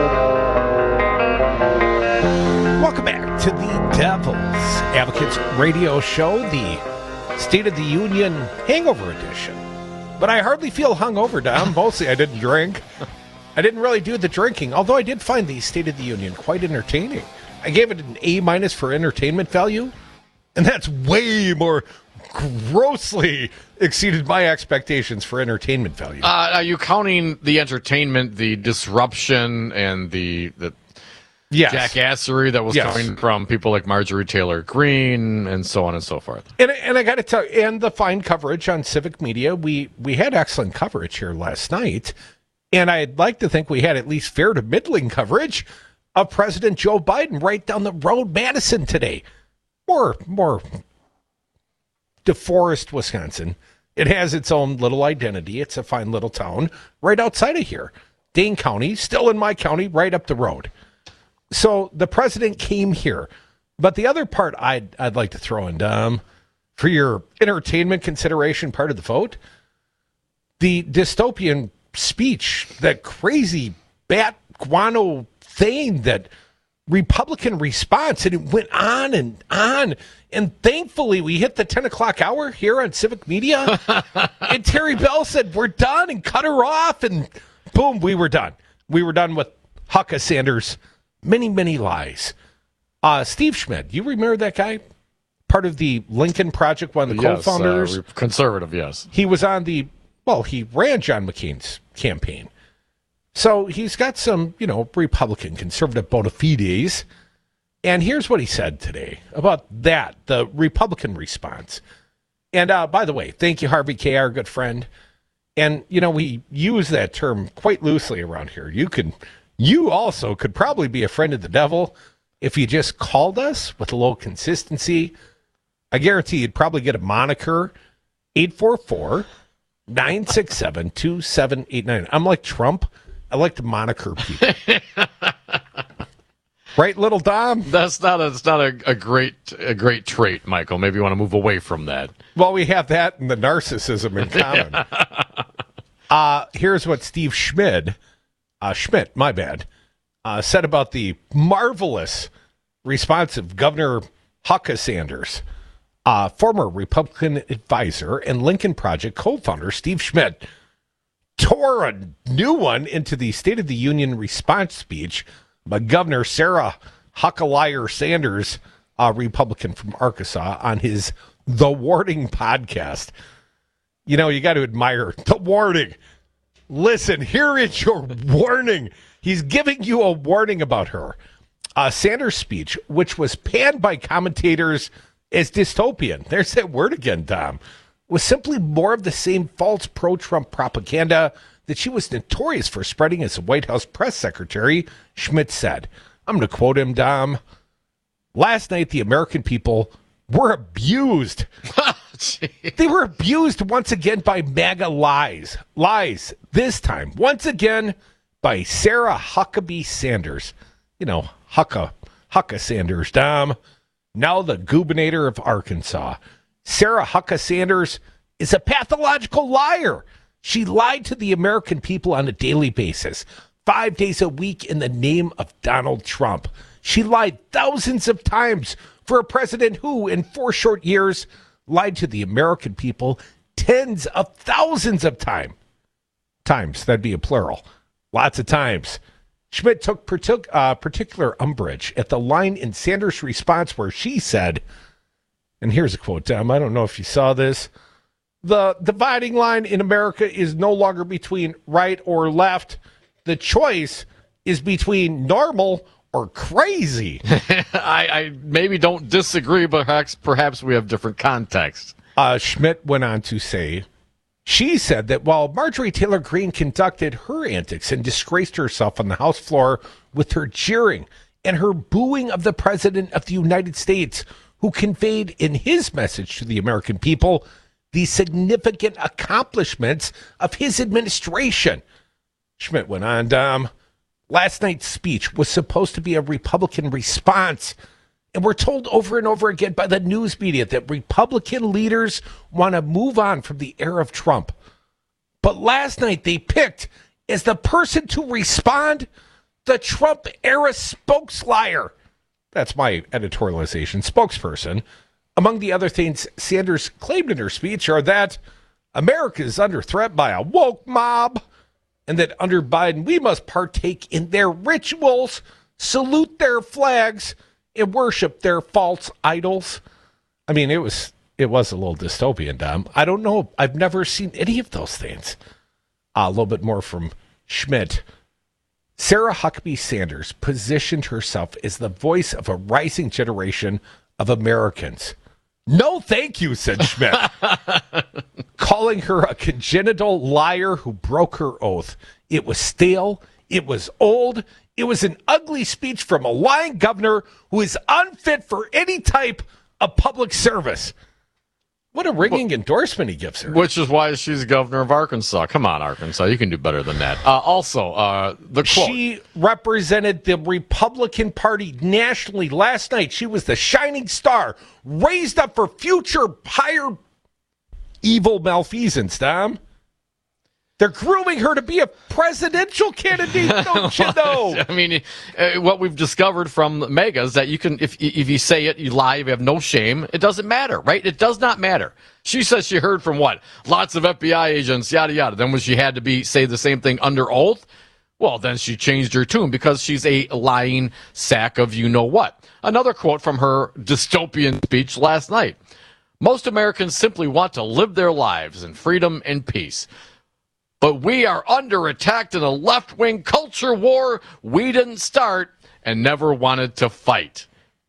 Speaker 10: Welcome back to the Devil's Advocates radio show, the State of the Union Hangover Edition. But I hardly feel hungover, Dom. Mostly I didn't drink. I didn't really do the drinking, although I did find the State of the Union quite entertaining. I gave it an A minus for entertainment value, and that's way more grossly exceeded my expectations for entertainment value.
Speaker 19: Uh, are you counting the entertainment, the disruption, and the the
Speaker 10: yes.
Speaker 19: jackassery that was
Speaker 10: yes.
Speaker 19: coming from people like Marjorie Taylor Greene and so on and so forth?
Speaker 10: And, and I got to tell you, and the fine coverage on Civic Media, we, we had excellent coverage here last night, and I'd like to think we had at least fair to middling coverage of President Joe Biden right down the road, Madison, today. More, more DeForest, Wisconsin. It has its own little identity. It's a fine little town right outside of here. Dane County, still in my county, right up the road. So the president came here. But the other part I'd, I'd like to throw in, um, for your entertainment consideration part of the vote, the dystopian speech, that crazy bat guano thing, that Republican response, and it went on and on. And thankfully, we hit the ten o'clock hour here on Civic Media. And Terry Bell said, we're done, and cut her off. And boom, we were done. We were done with Hucka Sanders' many, many lies. Uh, Steve Schmidt, you remember that guy? Part of the Lincoln Project, one of the
Speaker 19: yes,
Speaker 10: co-founders.
Speaker 19: Uh, conservative, yes.
Speaker 10: He was on the, well, he ran John McCain's campaign. So he's got some, you know, Republican conservative bona fides. And here's what he said today about that, the Republican response. And uh, by the way, thank you, Harvey K., our good friend. And, you know, we use that term quite loosely around here. You could, you also could probably be a friend of the devil if you just called us with a little consistency. I guarantee you'd probably get a moniker, eight four four, nine six seven, two seven eight nine. I'm like Trump. I like to moniker people. Right, little Dom?
Speaker 19: That's not a, that's not a, a great a great trait, Michael. Maybe you want to move away from that.
Speaker 10: Well, we have that and the narcissism in common. uh, here's what Steve Schmidt, uh, Schmidt, my bad, uh, said about the marvelous response of Governor Hucka Sanders. Uh, former Republican advisor and Lincoln Project co-founder Steve Schmidt tore a new one into the State of the Union response speech by Governor Sarah Huckalier Sanders, a Republican from Arkansas, on his The Warning podcast. You know, you got to admire The Warning. Listen, here is your warning. He's giving you a warning about her. Uh, Sanders' speech, which was panned by commentators as dystopian, there's that word again, Tom, was simply more of the same false pro-Trump propaganda that she was notorious for spreading as a White House press secretary, Schmidt said. I'm going to quote him, Dom. Last night, the American people were abused. They were abused once again by MAGA lies. Lies, this time, once again, by Sarah Huckabee Sanders. You know, Hucka, Hucka Sanders, Dom. Now the gubernator of Arkansas. Sarah Hucka Sanders is a pathological liar. She lied to the American people on a daily basis, five days a week in the name of Donald Trump. She lied thousands of times for a president who, in four short years, lied to the American people tens of thousands of time. times. That'd be a plural. Lots of times. Schmidt took partic- uh, particular umbrage at the line in Sanders' response where she said, and here's a quote, Tom, I don't know if you saw this, the dividing line in America is no longer between right or left. The choice is between normal or crazy.
Speaker 19: I, I maybe don't disagree, but perhaps, perhaps we have different context.
Speaker 10: Uh, Schmidt went on to say, she said that while Marjorie Taylor Greene conducted her antics and disgraced herself on the House floor with her jeering and her booing of the President of the United States, who conveyed in his message to the American people the significant accomplishments of his administration. Schmidt went on, Dom, last night's speech was supposed to be a Republican response, and we're told over and over again by the news media that Republican leaders want to move on from the era of Trump. But last night they picked as the person to respond the Trump era spokesliar. That's my editorialization, spokesperson. Among the other things Sanders claimed in her speech are that America is under threat by a woke mob, and that under Biden we must partake in their rituals, salute their flags, and worship their false idols. I mean, it was it was a little dystopian, Dom. I don't know. I've never seen any of those things. Uh, a little bit more from Schmidt. Sarah Huckabee Sanders positioned herself as the voice of a rising generation of Americans. No, thank you, said Schmidt, calling her a congenital liar who broke her oath. It was stale. It was old. It was an ugly speech from a lying governor who is unfit for any type of public service. What a ringing well, endorsement he gives her.
Speaker 19: Which is why she's governor of Arkansas. Come on, Arkansas. You can do better than that. Uh, also, uh, the quote.
Speaker 10: She represented the Republican Party nationally last night. She was the shining star, raised up for future higher evil malfeasance, Dom. They're grooming her to be a presidential candidate, don't you know?
Speaker 19: I mean, uh, what we've discovered from MAGA is that you can, if if you say it, you lie, you have no shame. It doesn't matter, right? It does not matter. She says she heard from what? Lots of F B I agents, yada, yada. Then when she had to be say the same thing under oath, well, then she changed her tune because she's a lying sack of you-know-what. Another quote from her dystopian speech last night. Most Americans simply want to live their lives in freedom and peace. But we are under attack in a left-wing culture war we didn't start and never wanted to fight.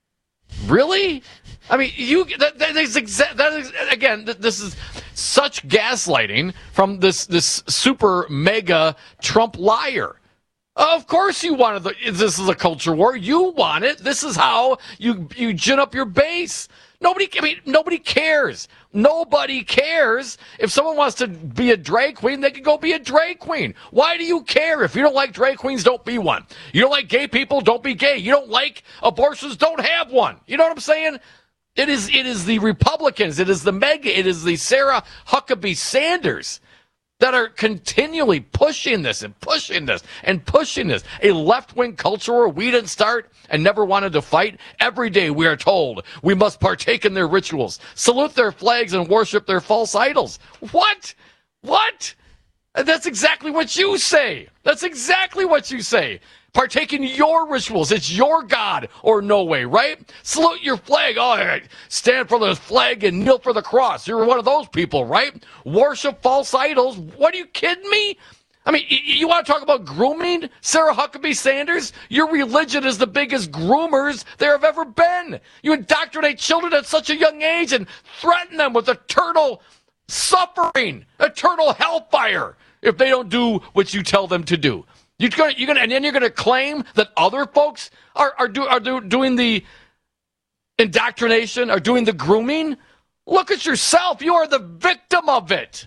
Speaker 19: Really? I mean, you that, that is exa- that is, again, this is such gaslighting from this this super mega Trump liar. Of course you wanted the, this is a culture war. You want it. This is how you you gin up your base. Nobody, I mean, nobody cares. Nobody cares. If someone wants to be a drag queen, they can go be a drag queen. Why do you care? If you don't like drag queens, don't be one. You don't like gay people, don't be gay. You don't like abortions, don't have one. You know what I'm saying? It is, it is the Republicans, it is the MAGA, it is the Sarah Huckabee Sanders that are continually pushing this and pushing this and pushing this. A left-wing culture war we didn't start and never wanted to fight. Every day we are told we must partake in their rituals, salute their flags, and worship their false idols. What? What? And that's exactly what you say. That's exactly what you say. Partake in your rituals. It's your God or no way, right? Salute your flag. Oh, stand for the flag and kneel for the cross. You're one of those people, right? Worship false idols. What, are you kidding me? I mean, you want to talk about grooming, Sarah Huckabee Sanders? Your religion is the biggest groomers there have ever been. You indoctrinate children at such a young age and threaten them with eternal suffering, eternal hellfire if they don't do what you tell them to do. You're gonna, you're gonna, and then you're going to claim that other folks are are, do, are do, doing the indoctrination, are doing the grooming? Look at yourself. You are the victim of it.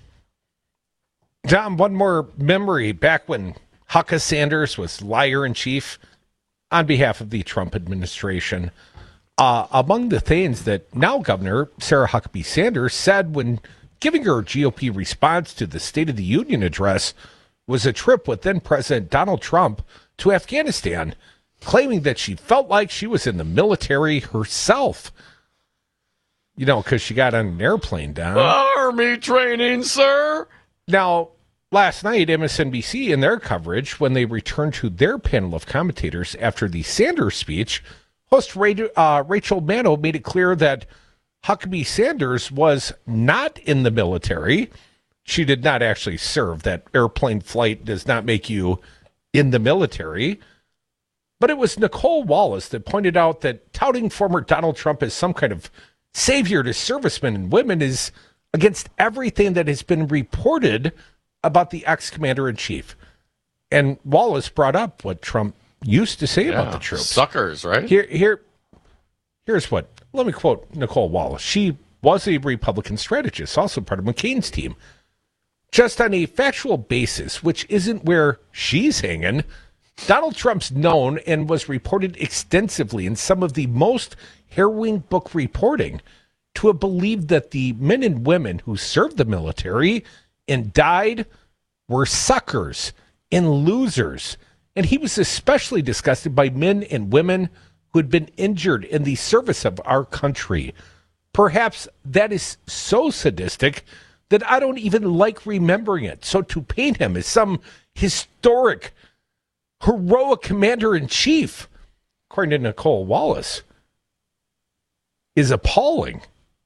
Speaker 10: John, one more memory back when Hucka Sanders was liar in chief on behalf of the Trump administration. Uh, among the things that now Governor Sarah Huckabee Sanders said when giving her G O P response to the State of the Union address was a trip with then President Donald Trump to Afghanistan, claiming that she felt like she was in the military herself. You know, because she got on an airplane down.
Speaker 19: Army training, sir.
Speaker 10: Now, last night, M S N B C, in their coverage, when they returned to their panel of commentators after the Sanders speech, host uh, Rachel Maddow made it clear that Huckabee Sanders was not in the military. She did not actually serve. That airplane flight does not make you in the military. But it was Nicole Wallace that pointed out that touting former Donald Trump as some kind of savior to servicemen and women is against everything that has been reported about the ex-commander-in-chief. And Wallace brought up what Trump used to say yeah, about the troops.
Speaker 19: Suckers, right?
Speaker 10: Here, here, here's what, let me quote Nicole Wallace. She was a Republican strategist, also part of McCain's team. Just on a factual basis, which isn't where she's hanging, Donald Trump's known and was reported extensively in some of the most harrowing book reporting to have believed that the men and women who served the military and died were suckers and losers. And he was especially disgusted by men and women who had been injured in the service of our country. Perhaps that is so sadistic that I don't even like remembering it. So to paint him as some historic, heroic commander-in-chief, according to Nicole Wallace, is appalling.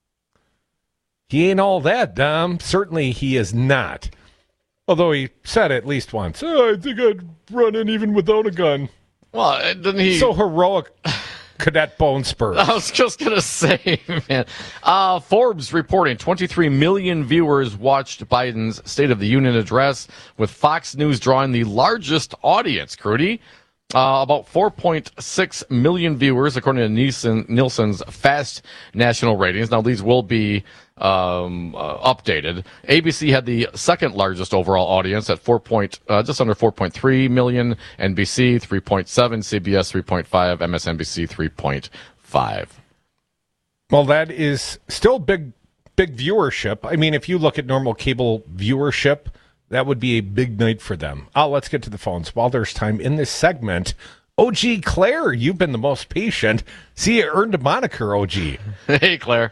Speaker 10: He ain't all that, Dom. Certainly he is not. Although he said at least once, oh, I think I'd run in even without a gun.
Speaker 19: Well, didn't he...
Speaker 10: So heroic, Cadet Bone Spurs.
Speaker 19: I was just going to say, man. Uh, Forbes reporting twenty-three million viewers watched Biden's State of the Union address, with Fox News drawing the largest audience, Crudy. Uh, about four point six million viewers, according to Nielsen, Nielsen's Fast National Ratings. Now, these will be um, uh, updated. A B C had the second largest overall audience at four point, uh, just under four point three million. N B C three point seven, C B S three point five, M S N B C three point five.
Speaker 10: Well, that is still big, big viewership. I mean, if you look at normal cable viewership, that would be a big night for them. Oh, let's get to the phones while there's time in this segment. O G Claire, you've been the most patient. See, you earned a moniker, O G.
Speaker 19: Hey, Claire.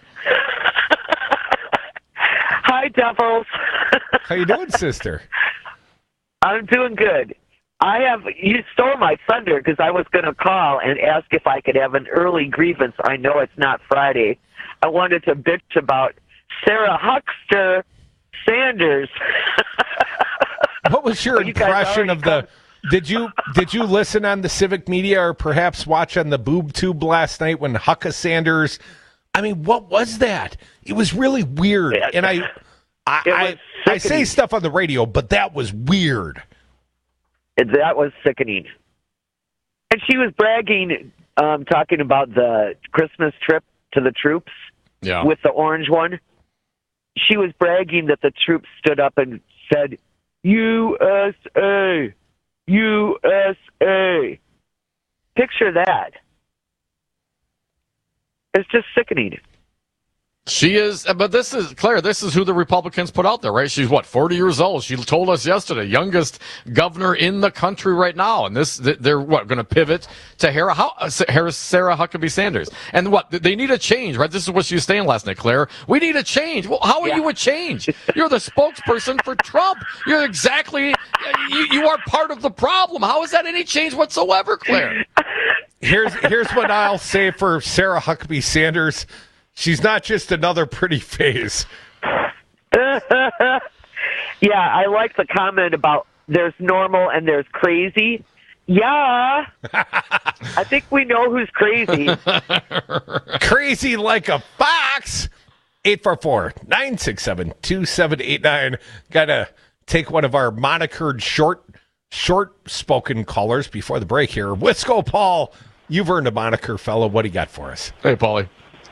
Speaker 6: Hi, Devils.
Speaker 10: How you doing, sister?
Speaker 6: I'm doing good. I have you stole my thunder because I was going to call and ask if I could have an early grievance. I know it's not Friday. I wanted to bitch about Sarah Huckster Sanders.
Speaker 10: What was your
Speaker 6: you
Speaker 10: impression of the? Did you did you listen on the Civic Media or perhaps watch on the Boob Tube last night when Hucka Sanders? I mean, what was that? It was really weird, and I I I, I say stuff on the radio, but that was weird.
Speaker 6: That was sickening. And she was bragging, um, talking about the Christmas trip to the troops
Speaker 19: yeah.
Speaker 6: with the orange one. She was bragging that the troops stood up and said, U S A, U S A. Picture that. It's just sickening.
Speaker 19: She is, but this is, Claire, this is who the Republicans put out there, right? She's, what, forty years old? She told us yesterday, youngest governor in the country right now. And this, they're, what, going to pivot to Sarah, how, Sarah Huckabee Sanders. And what, they need a change, right? This is what she was saying last night, Claire. We need a change. Well, how are yeah. you a change? You're the spokesperson for Trump. You're exactly, you, you are part of the problem. How is that any change whatsoever, Claire?
Speaker 10: Here's, here's what I'll say for Sarah Huckabee Sanders. She's not just another pretty face.
Speaker 6: Yeah, I like the comment about there's normal and there's crazy. Yeah. I think we know who's crazy.
Speaker 10: Crazy like a fox. eight four four, nine six seven, two seven eight nine. Got to take one of our monikered short, short-spoken callers before the break here. Wisco Paul, you've earned a moniker, fellow. What do you got for us?
Speaker 19: Hey, Paulie.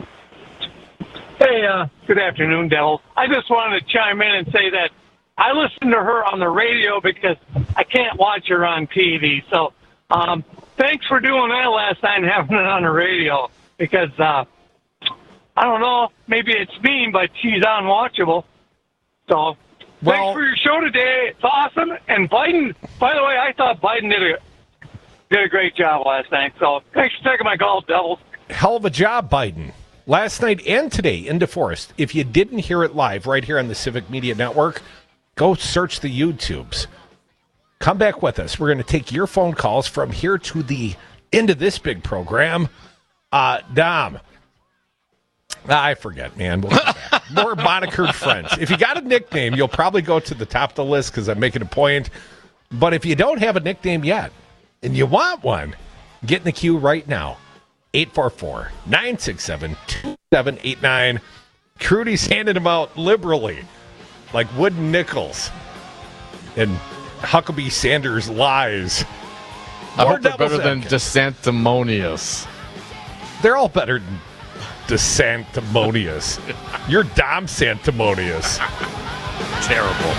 Speaker 11: Hey, uh, good afternoon, Devil. I just wanted to chime in and say that I listen to her on the radio because I can't watch her on T V. So um, thanks for doing that last night and having it on the radio because, uh, I don't know, maybe it's mean, but she's unwatchable. So
Speaker 10: well,
Speaker 11: thanks for your show today. It's awesome. And Biden, by the way, I thought Biden did a, did a great job last night. So thanks for taking my call, Devils.
Speaker 10: Hell of a job, Biden. Last night and today in DeForest. If you didn't hear it live right here on the Civic Media Network, go search the YouTubes. Come back with us. We're going to take your phone calls from here to the end of this big program. Uh, Dom. I forget, man. We'll come back. More monikered friends. If you got a nickname, you'll probably go to the top of the list because I'm making a point. But if you don't have a nickname yet and you want one, get in the queue right now. eight four four, nine six seven, two seven eight nine. Crudy's handing them out liberally, like wooden nickels. And Huckabee Sanders lies.
Speaker 19: I hope they're better than DeSanctimonious.
Speaker 10: They're all better than DeSanctimonious. You're Dom Sanctimonious.
Speaker 19: Terrible.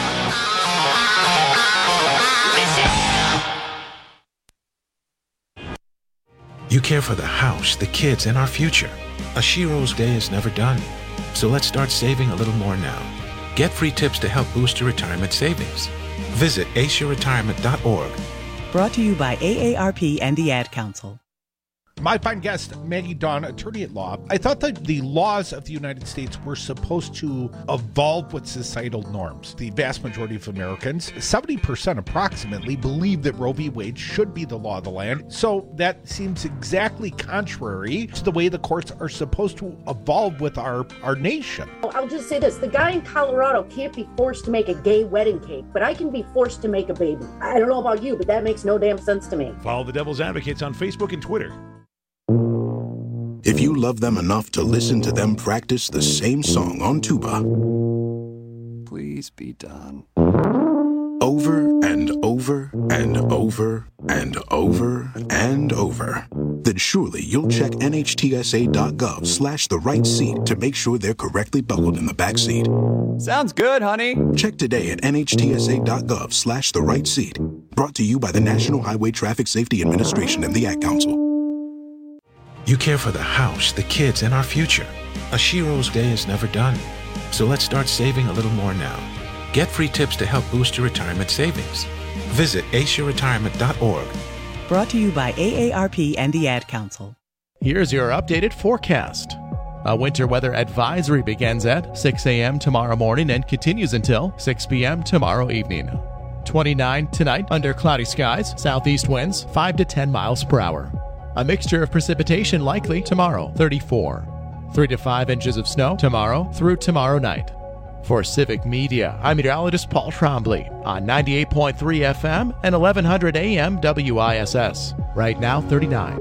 Speaker 25: You care for the house, the kids, and our future. Ashiro's day is never done. So let's start saving a little more now. Get free tips to help boost your retirement savings. Visit ace your retirement dot org.
Speaker 16: Brought to you by A A R P and the Ad Council.
Speaker 3: My fine guest, Maggie Dawn, attorney at law. I thought that the laws of the United States were supposed to evolve with societal norms. The vast majority of Americans, seventy percent approximately, believe that Roe v. Wade should be the law of the land. So that seems exactly contrary to the way the courts are supposed to evolve with our, our nation.
Speaker 13: I'll just say this. The guy in Colorado can't be forced to make a gay wedding cake, but I can be forced to make a baby. I don't know about you, but that makes no damn sense to me.
Speaker 14: Follow the Devil's Advocates on Facebook and Twitter.
Speaker 15: If you love them enough to listen to them practice the same song on tuba,
Speaker 18: please be done.
Speaker 15: over and over and over and over and over, then surely you'll check nhtsa.gov slash the right seat to make sure they're correctly buckled in the back seat.
Speaker 1: Sounds good, honey.
Speaker 15: Check today at nhtsa.gov slash the right seat. Brought to you by the National Highway Traffic Safety Administration and the Ad Council.
Speaker 25: You care for the house, the kids, and our future. A Shiro's day is never done. So let's start saving a little more now. Get free tips to help boost your retirement savings. Visit asia retirement dot org.
Speaker 16: Brought to you by A A R P and the Ad Council.
Speaker 2: Here's your updated forecast. A winter weather advisory begins at six a.m. tomorrow morning and continues until six p.m. tomorrow evening. twenty-nine tonight under cloudy skies, southeast winds five to ten miles per hour. A mixture of precipitation likely tomorrow, thirty-four. three to five inches of snow tomorrow through tomorrow night. For Civic Media, I'm meteorologist Paul Trombley on ninety-eight point three F M and eleven hundred A M W I S S. Right now, thirty-nine.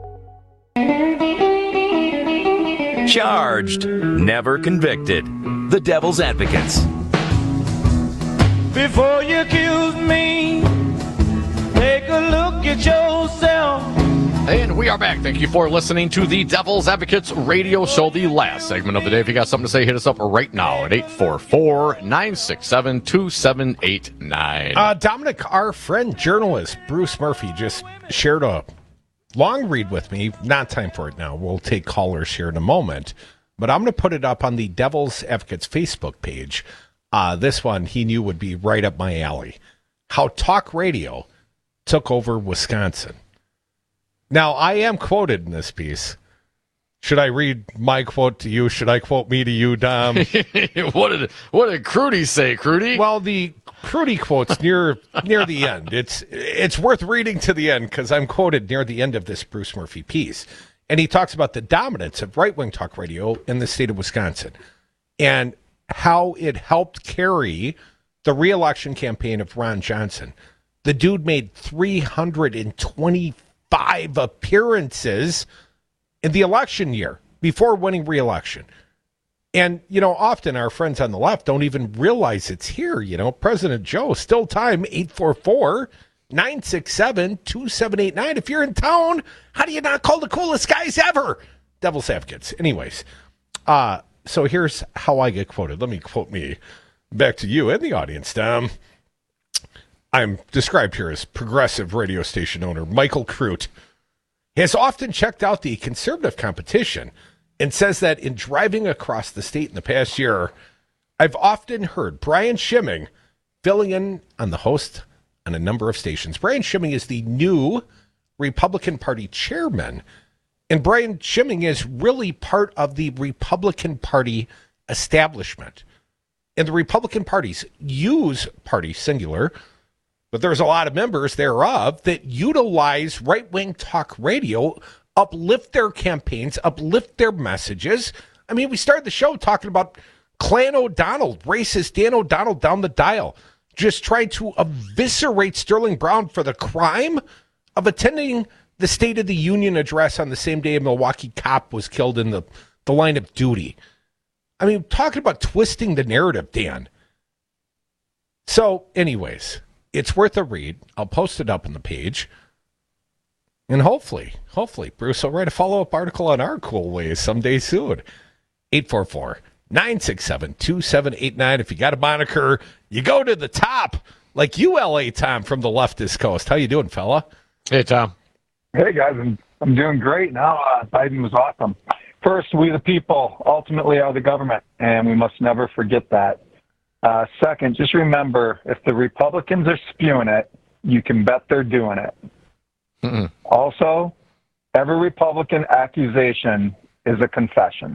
Speaker 17: Charged, never convicted. The Devil's Advocates.
Speaker 5: Before you accuse me, take a look at yourself.
Speaker 19: And we are back. Thank you for listening to the Devil's Advocates radio show, the last segment of the day. If you got something to say, hit us up right now at eight four four, nine six seven, two seven eight nine.
Speaker 10: Uh, Dominic, our friend journalist Bruce Murphy just shared a long read with me. Not time for it now. We'll take callers here in a moment. But I'm going to put it up on the Devil's Advocates Facebook page. Uh, this one he knew would be right up my alley. How talk radio took over Wisconsin. Now, I am quoted in this piece. Should I read my quote to you? Should I quote me to you, Dom?
Speaker 19: what did what did Crudy say, Crudy?
Speaker 10: Well, the Crudy quote's near near the end. It's it's worth reading to the end because I'm quoted near the end of this Bruce Murphy piece. And he talks about the dominance of right-wing talk radio in the state of Wisconsin and how it helped carry the re-election campaign of Ron Johnson. The dude made three hundred twenty-five appearances in the election year before winning re-election. And, you know, often our friends on the left don't even realize it's here. You know, President Joe, still time, eight four four, nine six seven, two seven eight nine. If you're in town, how do you not call the coolest guys ever? Devil's Advocates. Anyways, uh, so here's how I get quoted. Let me quote me back to you and the audience, Tom. I'm described here as progressive radio station owner Michael Crute has often checked out the conservative competition and says that in driving across the state in the past year, I've often heard Brian Schimming filling in on the host on a number of stations. Brian Schimming is the new Republican Party chairman, and Brian Schimming is really part of the Republican Party establishment. And the Republican parties use party singular, but there's a lot of members thereof that utilize right-wing talk radio, uplift their campaigns, uplift their messages. I mean, we started the show talking about Clan O'Donnell, racist Dan O'Donnell down the dial, just trying to eviscerate Sterling Brown for the crime of attending the State of the Union address on the same day a Milwaukee cop was killed in the, the line of duty. I mean, talking about twisting the narrative, Dan. So, anyways, it's worth a read. I'll post it up on the page. And hopefully, hopefully, Bruce will write a follow-up article on our cool ways someday soon. eight four four, nine six seven, two seven eight nine. If you got a moniker, you go to the top. Like you, L A Tom, from the leftist coast. How you doing, fella?
Speaker 19: Hey, Tom.
Speaker 18: Hey, guys. I'm, I'm doing great now. Uh, Biden was awesome. First, we the people ultimately are the government, and we must never forget that. Uh, second, just remember, if the Republicans are spewing it, you can bet they're doing it.
Speaker 19: Mm-mm.
Speaker 18: Also, every Republican accusation is a confession.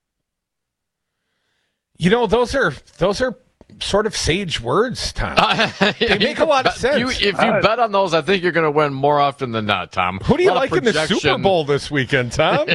Speaker 10: You know, those are those are sort of sage words, Tom.
Speaker 19: Uh,
Speaker 10: they make a lot of sense.
Speaker 19: You, if you uh, bet on those, I think you're going to win more often than not, Tom.
Speaker 10: Who do you like in the Super Bowl this weekend, Tom?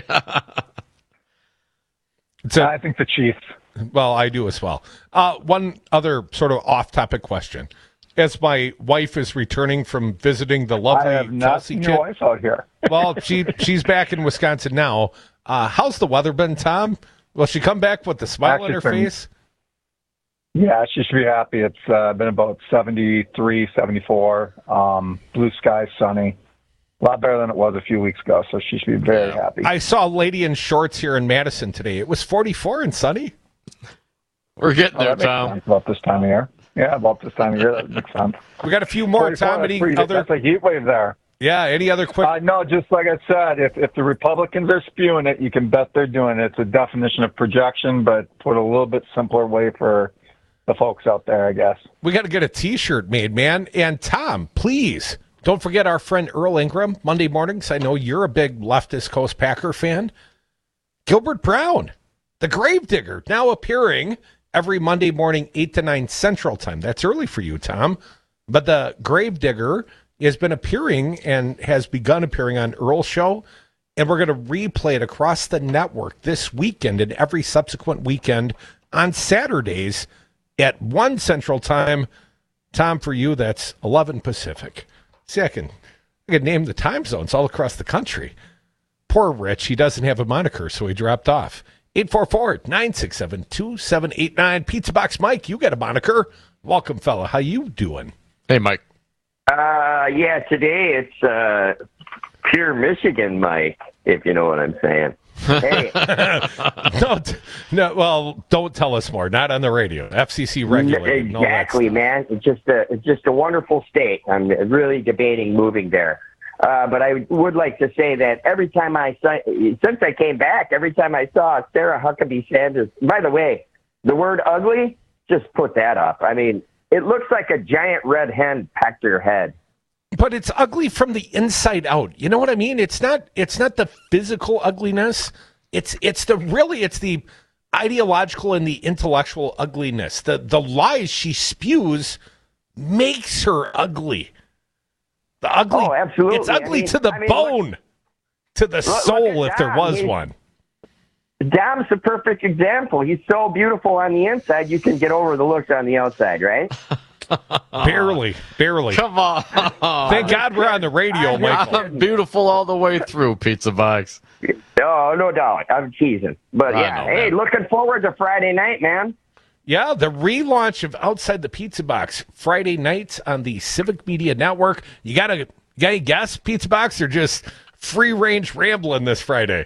Speaker 18: So, I think the Chiefs.
Speaker 10: Well, I do as well. Uh, one other sort of off-topic question. As my wife is returning from visiting the lovely
Speaker 18: I have not
Speaker 10: Kelsey
Speaker 18: seen your wife out here.
Speaker 10: Well, she she's back in Wisconsin now. Uh, how's the weather been, Tom? Will she come back with the smile
Speaker 18: Actually,
Speaker 10: on her
Speaker 18: been,
Speaker 10: face?
Speaker 18: Yeah, she should be happy. It's uh, been about seventy-three, seventy-four. Um, blue sky, sunny. A lot better than it was a few weeks ago, so she should be very happy.
Speaker 10: I saw a lady in shorts here in Madison today. It was forty-four and sunny.
Speaker 19: We're getting
Speaker 18: Oh,
Speaker 19: there,
Speaker 18: that makes
Speaker 19: Tom.
Speaker 18: sense about this time of year. Yeah, about this time of year, that makes sense.
Speaker 10: We got a few more,
Speaker 18: forty-four,
Speaker 10: Tom.
Speaker 18: that's
Speaker 10: Any
Speaker 18: pretty-
Speaker 10: other?
Speaker 18: That's a heat wave there.
Speaker 10: Yeah, any other quick?
Speaker 18: Uh, no, just like I said, if if the Republicans are spewing it, you can bet they're doing it. It's a definition of projection, but put a little bit simpler way for the folks out there, I guess.
Speaker 10: We got to get a T-shirt made, man. And Tom, please don't forget our friend Earl Ingram, Monday mornings. I know you're a big leftist Coast Packer fan. Gilbert Brown, the Gravedigger, now appearing every Monday morning, eight to nine Central Time. That's early for you, Tom. But the Gravedigger has been appearing and has begun appearing on Earl's show, and we're going to replay it across the network this weekend and every subsequent weekend on Saturdays at one Central Time. Tom, for you, that's eleven Pacific. See, I can, I can name the time zones all across the country. Poor Rich, he doesn't have a moniker, so he dropped off. eight four four, nine six seven, two seven eight nine. Pizza Box Mike, you got a moniker. Welcome, fella. How you doing?
Speaker 19: Hey, Mike.
Speaker 4: Uh, yeah, today it's uh, pure Michigan, Mike, if you know what I'm saying. Hey.
Speaker 10: no, no, well, don't tell us more. Not on the radio. F C C regulated.
Speaker 4: Exactly, man. It's just a it's just a wonderful state. I'm really debating moving there. Uh, but I would like to say that every time I saw, since I came back, every time I saw Sarah Huckabee Sanders, by the way, the word ugly, just put that up. I mean, it looks like a giant red hen pecked her head.
Speaker 10: But it's ugly from the inside out. You know what I mean? It's not it's not the physical ugliness. It's it's the really it's the ideological and the intellectual ugliness. The the lies she spews makes her ugly. The ugly
Speaker 4: Oh, absolutely.
Speaker 10: It's ugly
Speaker 4: I mean-
Speaker 10: to the
Speaker 4: I mean,
Speaker 10: bone.
Speaker 4: look-
Speaker 10: to the
Speaker 4: look- look
Speaker 10: soul
Speaker 4: at
Speaker 10: if there
Speaker 4: Dom.
Speaker 10: was
Speaker 4: He's-
Speaker 10: one.
Speaker 4: Dom's the perfect example. He's so beautiful on the inside, you can get over the looks on the outside, right?
Speaker 10: Barely, barely.
Speaker 19: Come on.
Speaker 10: Thank God we're on the radio, Michael.
Speaker 19: I'm beautiful all the way through, Pizza Box.
Speaker 4: Oh, no doubt. I'm teasing. But
Speaker 19: I
Speaker 4: yeah,
Speaker 19: know,
Speaker 4: hey,
Speaker 19: man.
Speaker 4: looking forward to Friday night, man.
Speaker 10: Yeah, the relaunch of Outside the Pizza Box Friday nights on the Civic Media Network. You got to got any guess, Pizza Box, or just free range rambling this Friday?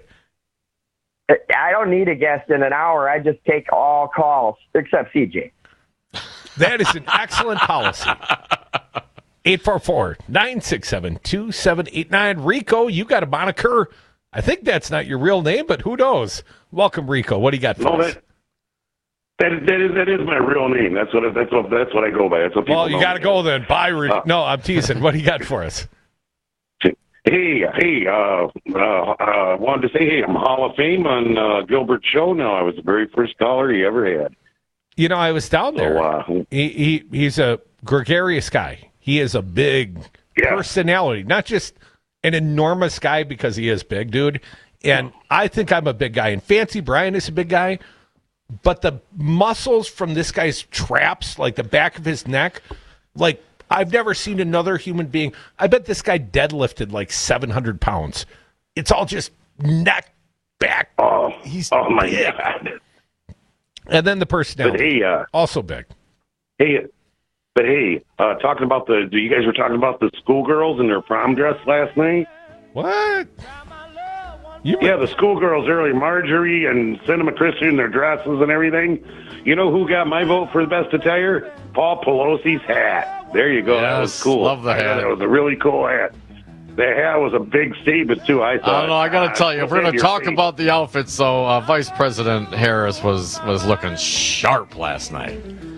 Speaker 4: I don't need a guest in an hour. I just take all calls except C J.
Speaker 10: That is an excellent policy. eight four four, nine six seven, two seven eight nine. Rico, you got a moniker. I think that's not your real name, but who knows? Welcome, Rico. What do you got for
Speaker 9: No,
Speaker 10: us?
Speaker 9: that, that, that, is, that is my real name. That's what that's what that's what I go by. That's what people
Speaker 10: Well, you
Speaker 9: know
Speaker 10: got to
Speaker 9: me
Speaker 10: go
Speaker 9: as.
Speaker 10: then. Bye, Rico.
Speaker 9: Uh,
Speaker 10: no, I'm teasing. What do you got for us?
Speaker 9: Hey, hey, uh, uh, uh, wanted to say, hey, I'm Hall of Fame on uh, Gilbert's show now. I was the very first caller he ever had.
Speaker 10: You know, I was down there.
Speaker 9: So, uh,
Speaker 10: he, he He's a gregarious guy. He is a big personality, not just an enormous guy because he is big, dude. And I think I'm a big guy. And Fancy Brian is a big guy. But the muscles from this guy's traps, like the back of his neck, like I've never seen another human being. I bet this guy deadlifted like seven hundred pounds. It's all just neck, back.
Speaker 9: Oh,
Speaker 10: He's
Speaker 9: oh my
Speaker 10: big.
Speaker 9: God.
Speaker 10: And then the personality.
Speaker 9: But hey, uh,
Speaker 10: also big.
Speaker 9: Hey, but hey, uh, talking about the, you guys were talking about the schoolgirls in their prom dress last night?
Speaker 10: What? You
Speaker 9: yeah, the schoolgirls earlier, Marjorie and Cinema Christian, in their dresses and everything. You know who got my vote for the best attire? Paul Pelosi's hat. There you go. That was
Speaker 19: Yes,
Speaker 9: cool.
Speaker 19: love the
Speaker 9: I thought
Speaker 19: hat.
Speaker 9: That was a really cool hat. The hat was a big statement, too, I
Speaker 19: I
Speaker 9: thought.
Speaker 19: don't know. I got to tell you, if we're
Speaker 9: Uh,
Speaker 19: going to
Speaker 9: your
Speaker 19: talk
Speaker 9: face.
Speaker 19: about the outfits, so uh, Vice President Harris was was looking sharp last night.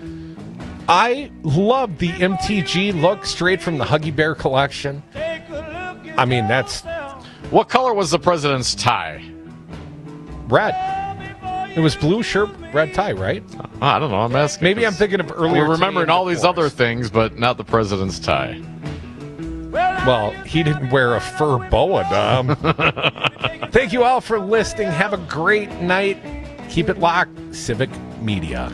Speaker 10: I love the M T G look straight from the Huggy Bear collection. I mean, that's...
Speaker 19: What color was the president's tie?
Speaker 10: Red. It was blue shirt, red tie, right?
Speaker 19: I don't know. I'm asking.
Speaker 10: Maybe I'm thinking of earlier.
Speaker 19: We're remembering
Speaker 10: today in
Speaker 19: all
Speaker 10: the
Speaker 19: these
Speaker 10: forest.
Speaker 19: other things, but not the president's tie.
Speaker 10: Well, he didn't wear a fur boa, Dom. Thank you all for listening. Have a great night. Keep it locked. Civic Media.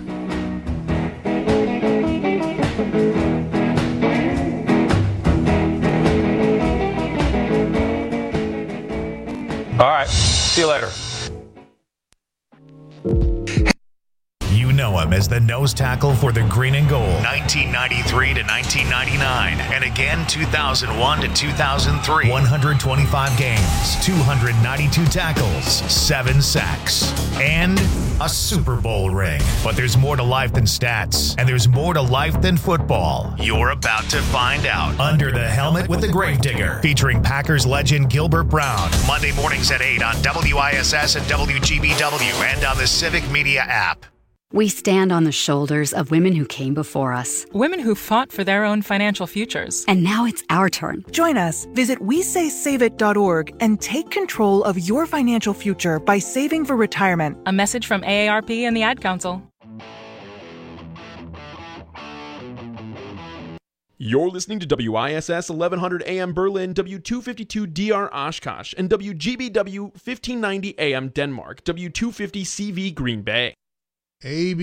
Speaker 12: All right. See you later.
Speaker 8: You know I'm
Speaker 7: him as the nose tackle for the Green and Gold. nineteen ninety-three to nineteen ninety-nine, and again two thousand one to two thousand three. one hundred twenty-five games, two hundred ninety-two tackles, seven sacks, and a Super Bowl ring. But there's more to life than stats, and there's more to life than football. You're about to find out. Under the Helmet with the Gravedigger, featuring Packers legend Gilbert Brown. Monday mornings at eight on W I S S and W G B W and on the Civic Media app.
Speaker 20: We stand on the shoulders of women who came before us.
Speaker 21: Women who fought for their own financial futures.
Speaker 20: And now it's our turn.
Speaker 22: Join us. Visit we say save it dot org and take control of your financial future by saving for retirement.
Speaker 21: A message from A A R P and the Ad Council.
Speaker 23: You're listening to W I S S eleven hundred A M Berlin, W two fifty-two D R Oshkosh, and W G B W fifteen ninety A M Denmark, W two fifty C V Green Bay.
Speaker 24: A B